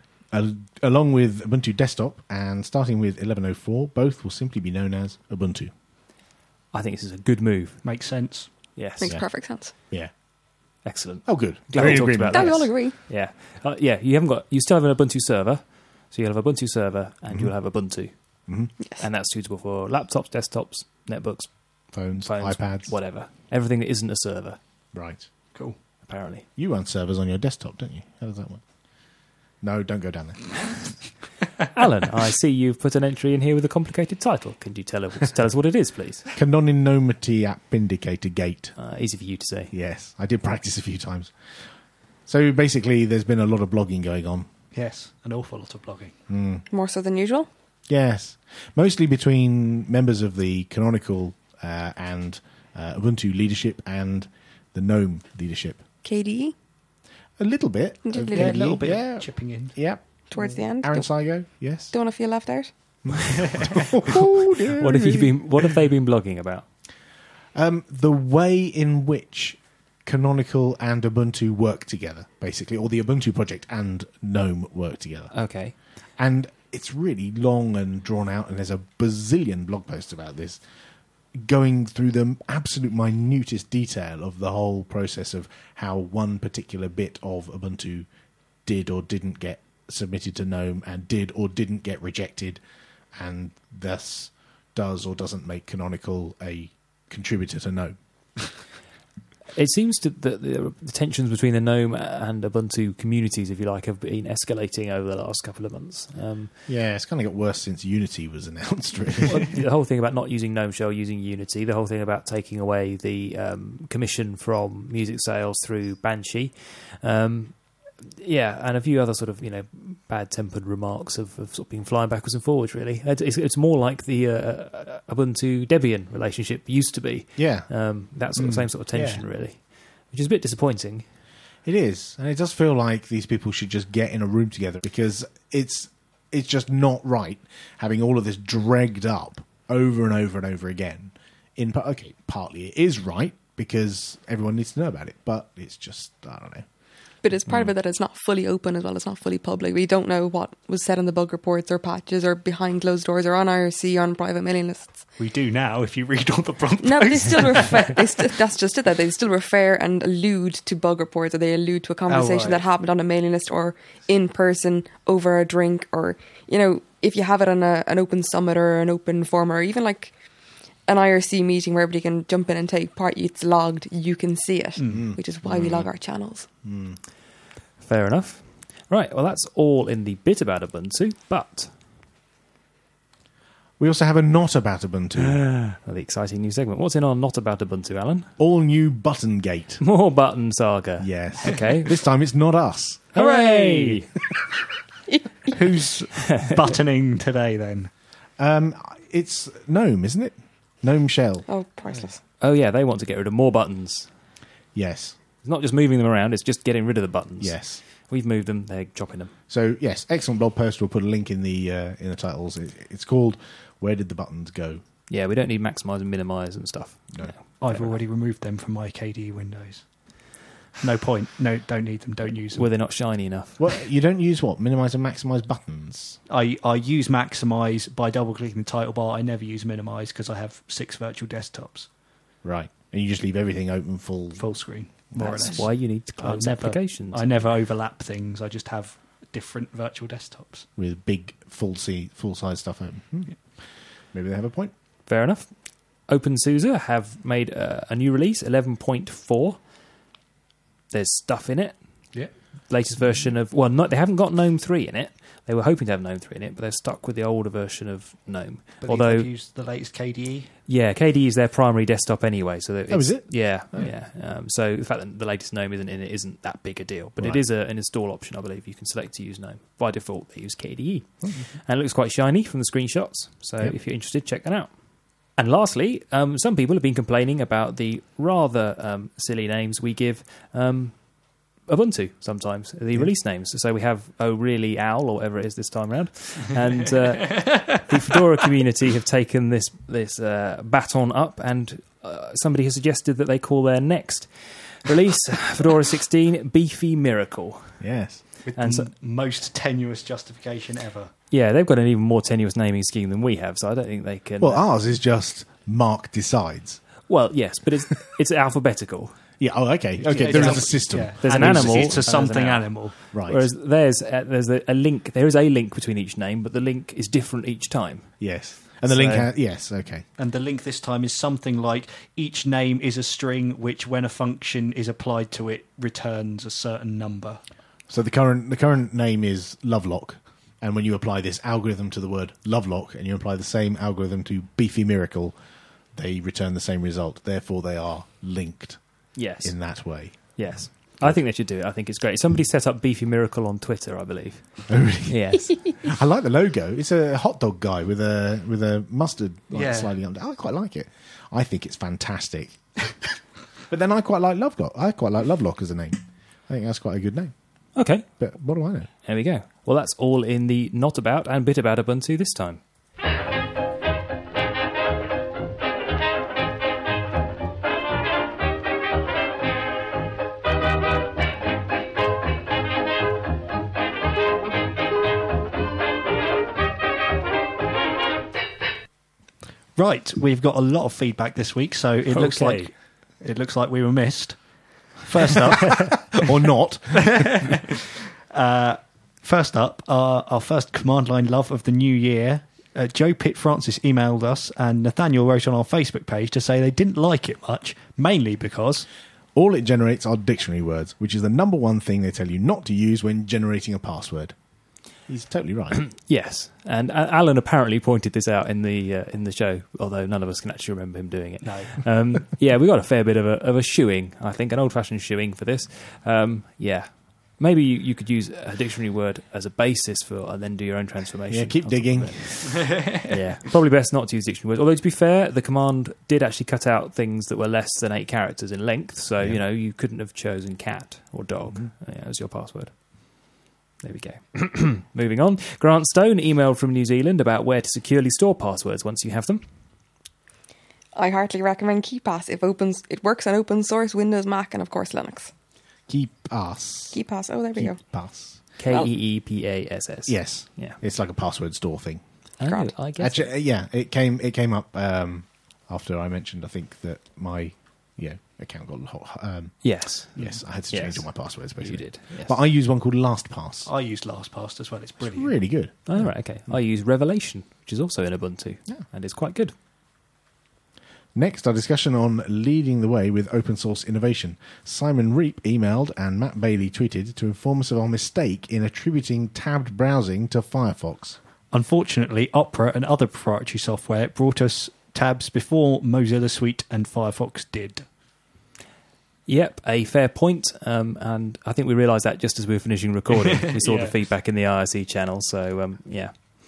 Along with Ubuntu Desktop and starting with 11.04, both will simply be known as Ubuntu. I think this is a good move. Makes sense. Yes. Makes perfect sense. Yeah. Excellent. Oh, good. Glad We're we in talked agreement. about That we Yes. all agree. Yeah. You still have an Ubuntu server. So you'll have Ubuntu server and you'll have Ubuntu. Yes. And that's suitable for laptops, desktops, netbooks, Phones, phones, iPads. whatever. Everything that isn't a server, Right. Cool. apparently. You run servers on your desktop, don't you? How does that work? No, don't go down there. Alan, I see you've put an entry in here with a complicated title. Can you tell us what it is, please? Canoninomity App Indicator Gate. Easy for you to say. Yes, I did practice a few times. So basically, there's been a lot of blogging going on. Yes, an awful lot of blogging. More so than usual. Yes, mostly between members of the Canonical and Ubuntu leadership and the GNOME leadership. KDE A little bit. Just of a Yeah, a KDE, little bit Yeah. chipping in. Yeah. towards the end. Aaron Saigo, yes. Don't want to feel left out. Oh, dear. What have they been blogging about? The way in which Canonical and Ubuntu work together, basically, or the Ubuntu project and GNOME work together. Okay. And it's really long and drawn out, and there's a bazillion blog posts about this, going through the absolute minutest detail of the whole process of how one particular bit of Ubuntu did or didn't get submitted to GNOME and did or didn't get rejected, and thus does or doesn't make Canonical a contributor to GNOME. It seems that the tensions between the GNOME and Ubuntu communities, if you like, have been escalating over the last couple of months. Yeah, it's kind of got worse since Unity was announced, really. Well, the whole thing about not using GNOME Shell, using Unity, the whole thing about taking away the commission from music sales through Banshee, and a few other sort of bad-tempered remarks have sort of been flying backwards and forwards. Really, it's more like the Ubuntu Debian relationship used to be. Yeah. That sort of same sort of tension, really, which is a bit disappointing. It is, and it does feel like these people should just get in a room together, because it's just not right having all of this dragged up over and over and over again. Partly it is right because everyone needs to know about it, but it's just, I don't know. But it's part of it that it's not fully open as well. It's not fully public. We don't know what was said in the bug reports or patches or behind closed doors or on IRC or on private mailing lists. We do now if you read all the blog No, but they posts. still refer. That's just it. That they still refer and allude to bug reports, or they allude to a conversation right. that happened on a mailing list or in person over a drink, or if you have it on an open summit or an open forum, or even like an IRC meeting where everybody can jump in and take part. It's logged. You can see it, which is why we log our channels. Fair enough. Right, well, that's all in the bit about Ubuntu, but We also have a not about Ubuntu. the exciting new segment. What's in our not about Ubuntu, Alan? All new Button Gate. More button saga. Yes. Okay. This time it's not us. Hooray! Who's buttoning today then? It's GNOME, isn't it? GNOME Shell. Oh, priceless. Oh, yeah, they want to get rid of more buttons. Yes. It's not just moving them around, it's just getting rid of the buttons. Yes. We've moved them, they're dropping them. So, yes, excellent blog post. We'll put a link in the titles. It's called "Where Did the Buttons Go?" Yeah, we don't need maximise and minimise and stuff. No. I've already removed them from my KDE Windows. No point. No, don't need them. Don't use them. Well, they're not shiny enough. Well, you don't use what? Minimise and maximise buttons? I use maximise by double-clicking the title bar. I never use minimise because I have 6 virtual desktops. Right. And you just leave everything open full Full screen. more That's or less. why you need to close applications. I never overlap things. I just have different virtual desktops. With big full-size stuff open. Maybe they have a point. Fair enough. OpenSUSE have made a new release, 11.4. There's stuff in it. Yeah. Latest version of... Well, they haven't got GNOME 3 in it. They were hoping to have GNOME 3 in it, but they're stuck with the older version of GNOME. But Although, they've used the latest KDE. yeah, KDE is their primary desktop anyway. So is it? Yeah, Oh. Yeah. So the fact that the latest GNOME isn't in it isn't that big a deal. But Right. it is an install option, I believe. You can select to use GNOME. By default, they use KDE. And it looks quite shiny from the screenshots. So Yep. if you're interested, check that out. And lastly, some people have been complaining about the rather silly names we give Ubuntu sometimes, the release names. So we have Oh Really Owl, or whatever it is this time around. And the Fedora community have taken this baton up, and somebody has suggested that they call their next release, Fedora 16, Beefy Miracle. Yes. With And the so- most tenuous justification ever. Yeah, they've got an even more tenuous naming scheme than we have, so I don't think they can... Well, ours is just Mark decides. Well, yes, but it's alphabetical. Yeah. Oh, okay. Okay. Yeah, There is it's a system. Yeah. There's And an it's- animal It's a and there's something an owl. animal. Right. Whereas there's a link. There is a link between each name, but the link is different each time. Yes. And the link So- has... Yes. Okay. And the link this time is something like each name is a string which, when a function is applied to it, returns a certain number. So the current name is Lovelock, and when you apply this algorithm to the word Lovelock, and you apply the same algorithm to Beefy Miracle, they return the same result. Therefore, they are linked Yes. in that way. Yes. I think they should do it. I think it's great. Somebody set up Beefy Miracle on Twitter, I believe. Oh, really? Yes. I like the logo. It's a hot dog guy with a mustard Yeah. sliding up. I quite like it. I think it's fantastic. But then I quite like Lovelock. I quite like Lovelock as a name. I think that's quite a good name. Okay. But what do I know? There we go. Well, that's all in the Not About and Bit About Ubuntu this time. Right, we've got a lot of feedback this week, so it looks Okay. like we were missed. First up, Or not. First up, our first command line love of the new year. Joe Pitt Francis emailed us, and Nathaniel wrote on our Facebook page to say they didn't like it much, mainly because All it generates are dictionary words, which is the number one thing they tell you not to use when generating a password. He's totally right. Yes. And Alan apparently pointed this out in the show, although none of us can actually remember him doing it. no. Yeah, we got a fair bit of a shoeing, I think, an old-fashioned shoeing for this. Yeah. Maybe you could use a dictionary word as a basis for, and then do your own transformation. Yeah, keep on top of digging. it. Yeah, probably best not to use dictionary words. Although, to be fair, the command did actually cut out things that were less than 8 characters in length, so, Yeah. you couldn't have chosen cat or dog as your password. There we go. Moving on. Grant Stone emailed from New Zealand about where to securely store passwords once you have them. I heartily recommend KeePass. It works on open source, Windows, Mac, and of course Linux. Keep us. KeePass. Oh, there we go. Keep us. KeePass. Yes. Yeah. It's like a password store thing. Oh, Grand. I guess. Actually, yeah, it came up after I mentioned, I think, that my account got Yes. yes, I had to Yes. change all my passwords basically. You did. Yes. But I use one called LastPass. I use LastPass as well. It's It's brilliant. really good. Oh, right, okay. I use Revelation, which is also in Ubuntu, and it's quite good. Next, our discussion on leading the way with open source innovation. Simon Reap emailed and Matt Bailey tweeted to inform us of our mistake in attributing tabbed browsing to Firefox. Unfortunately, Opera and other proprietary software brought us tabs before Mozilla Suite and Firefox did. Yep, a fair point, and I think we realised that just as we were finishing recording. We saw the Yeah. feedback in the IRC channel, so yeah.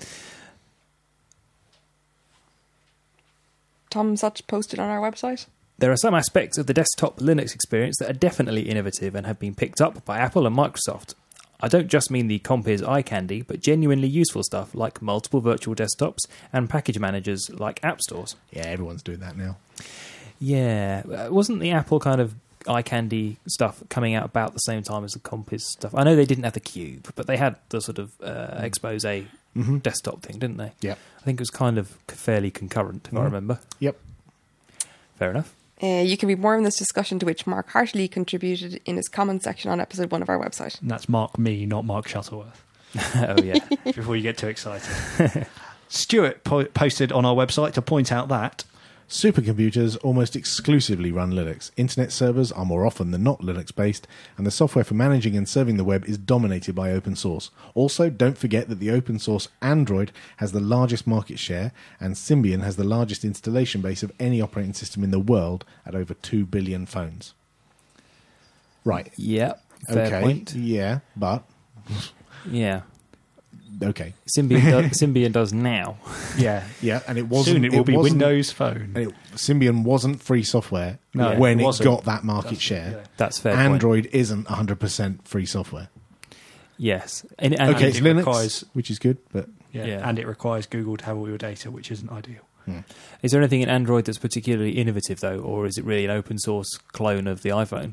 Tom Such posted on our website. There are some aspects of the desktop Linux experience that are definitely innovative and have been picked up by Apple and Microsoft. I don't just mean the Compiz iCandy, but genuinely useful stuff like multiple virtual desktops and package managers like app stores. Yeah, everyone's doing that now. Yeah, wasn't the Apple kind of iCandy stuff coming out about the same time as the Compiz stuff? I know they didn't have the Cube, but they had the sort of expose desktop thing, didn't they? Yep. I think it was kind of fairly concurrent, if I remember. Yep. Fair enough. You can read more in this discussion, to which Mark Hartley contributed in his comment section on episode 1 of our website. And that's Mark me, not Mark Shuttleworth. Oh, yeah. Before you get too excited. Stuart posted on our website to point out that Supercomputers almost exclusively run Linux. Internet servers are more often than not Linux-based, and the software for managing and serving the web is dominated by open source. Also, don't forget that the open source Android has the largest market share, and Symbian has the largest installation base of any operating system in the world at over 2 billion phones. Right. Yeah. Fair point. Yeah, but... Yeah. Okay. Symbian does now. yeah, and it wasn't. Soon it will be Windows Phone. Symbian wasn't free software when it got that market share. Yeah. That's fair. Android point. Isn't 100% free software. Yes. And it's Linux, which is good, but and it requires Google to have all your data, which isn't ideal. Is there anything in Android that's particularly innovative though, or is it really an open source clone of the iPhone?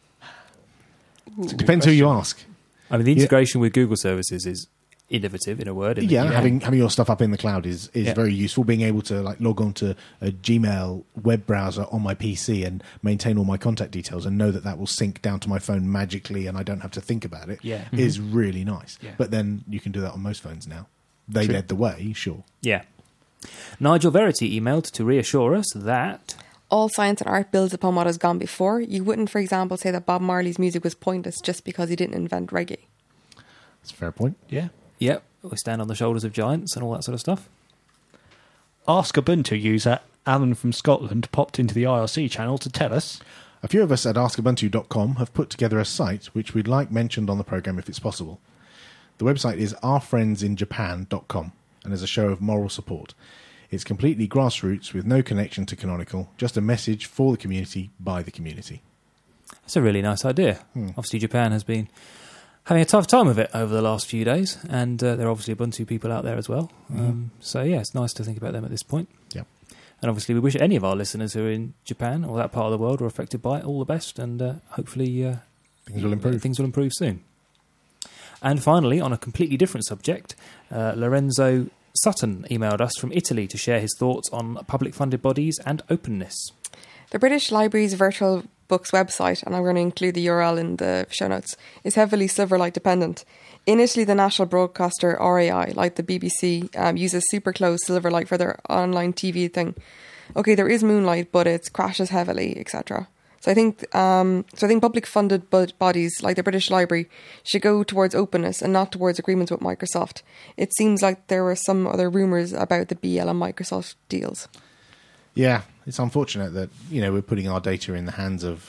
It depends who you ask. I mean, the integration with Google services is innovative in a word. Having your stuff up in the cloud is very useful. Being able to log on to a Gmail web browser on my PC and maintain all my contact details and know that will sync down to my phone magically and I don't have to think about it is really nice. Yeah. But then you can do that on most phones now. They led the way, sure. Yeah. Nigel Verity emailed to reassure us that all science and art builds upon what has gone before. You wouldn't, for example, say that Bob Marley's music was pointless just because he didn't invent reggae. That's a fair point. Yeah. Yep, we stand on the shoulders of giants and all that sort of stuff. Ask Ubuntu user Alan from Scotland popped into the IRC channel to tell us. A few of us at askubuntu.com have put together a site which we'd like mentioned on the programme if it's possible. The website is ourfriendsinjapan.com and is a show of moral support. It's completely grassroots with no connection to Canonical, just a message for the community by the community. That's a really nice idea. Obviously Japan has been having a tough time of it over the last few days, and there are obviously Ubuntu people out there as well. So yeah, it's nice to think about them at this point. Yep. And obviously we wish any of our listeners who are in Japan or that part of the world or affected by it all the best, and hopefully things will improve. Things will improve soon. And finally, on a completely different subject, Lorenzo Sutton emailed us from Italy to share his thoughts on public-funded bodies and openness. The British Library's virtual books website, and I'm going to include the URL in the show notes, is heavily Silverlight dependent. In Italy, the national broadcaster RAI, like the BBC, uses super close Silverlight for their online TV thing. Okay, there is Moonlight, but it crashes heavily, etc. So I think public funded bodies like the British Library should go towards openness and not towards agreements with Microsoft. It seems like there were some other rumours about the BL and Microsoft deals. Yeah, it's unfortunate that, we're putting our data in the hands of,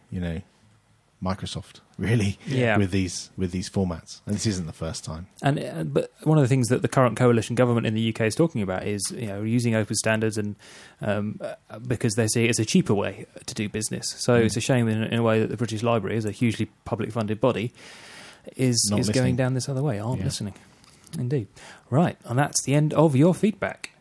Microsoft, really, with these formats. And this isn't the first time. And but one of the things that the current coalition government in the UK is talking about is, using open standards and because they see it as a cheaper way to do business. So it's a shame in a way that the British Library, as a hugely public funded body, is going down this other way, aren't listening. Indeed. Right, and that's the end of your feedback.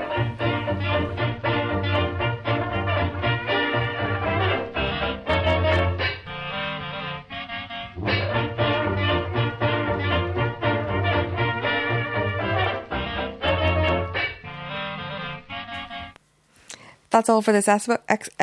That's all for this episode.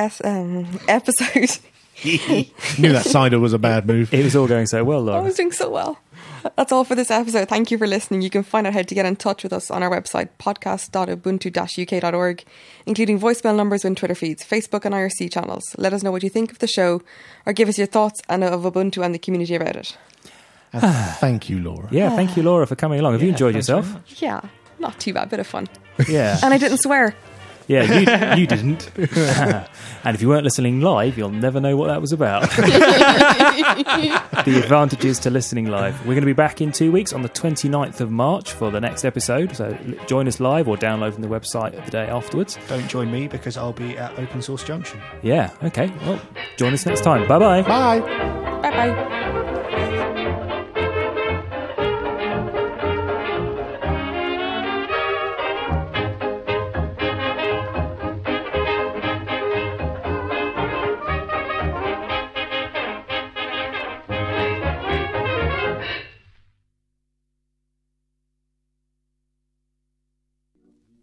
Knew that cider was a bad move. It was all going so well, Laura. I was doing so well. That's all for this episode. Thank you for listening. You can find out how to get in touch with us on our website, podcast.ubuntu-uk.org, including voicemail numbers and Twitter feeds, Facebook and IRC channels. Let us know what you think of the show, or give us your thoughts and of Ubuntu and the community about it. Thank you, Laura. Yeah, thank you, Laura, for coming along. Have you enjoyed yourself? Yeah, not too bad. Bit of fun. Yeah. And I didn't swear. Yeah, you didn't. And if you weren't listening live, you'll never know what that was about. The advantages to listening live. We're going to be back in 2 weeks on the 29th of March for the next episode. So join us live or download from the website the day afterwards. Don't join me because I'll be at Open Source Junction. Yeah, okay. Well, join us next time. Bye-bye. Bye. Bye-bye.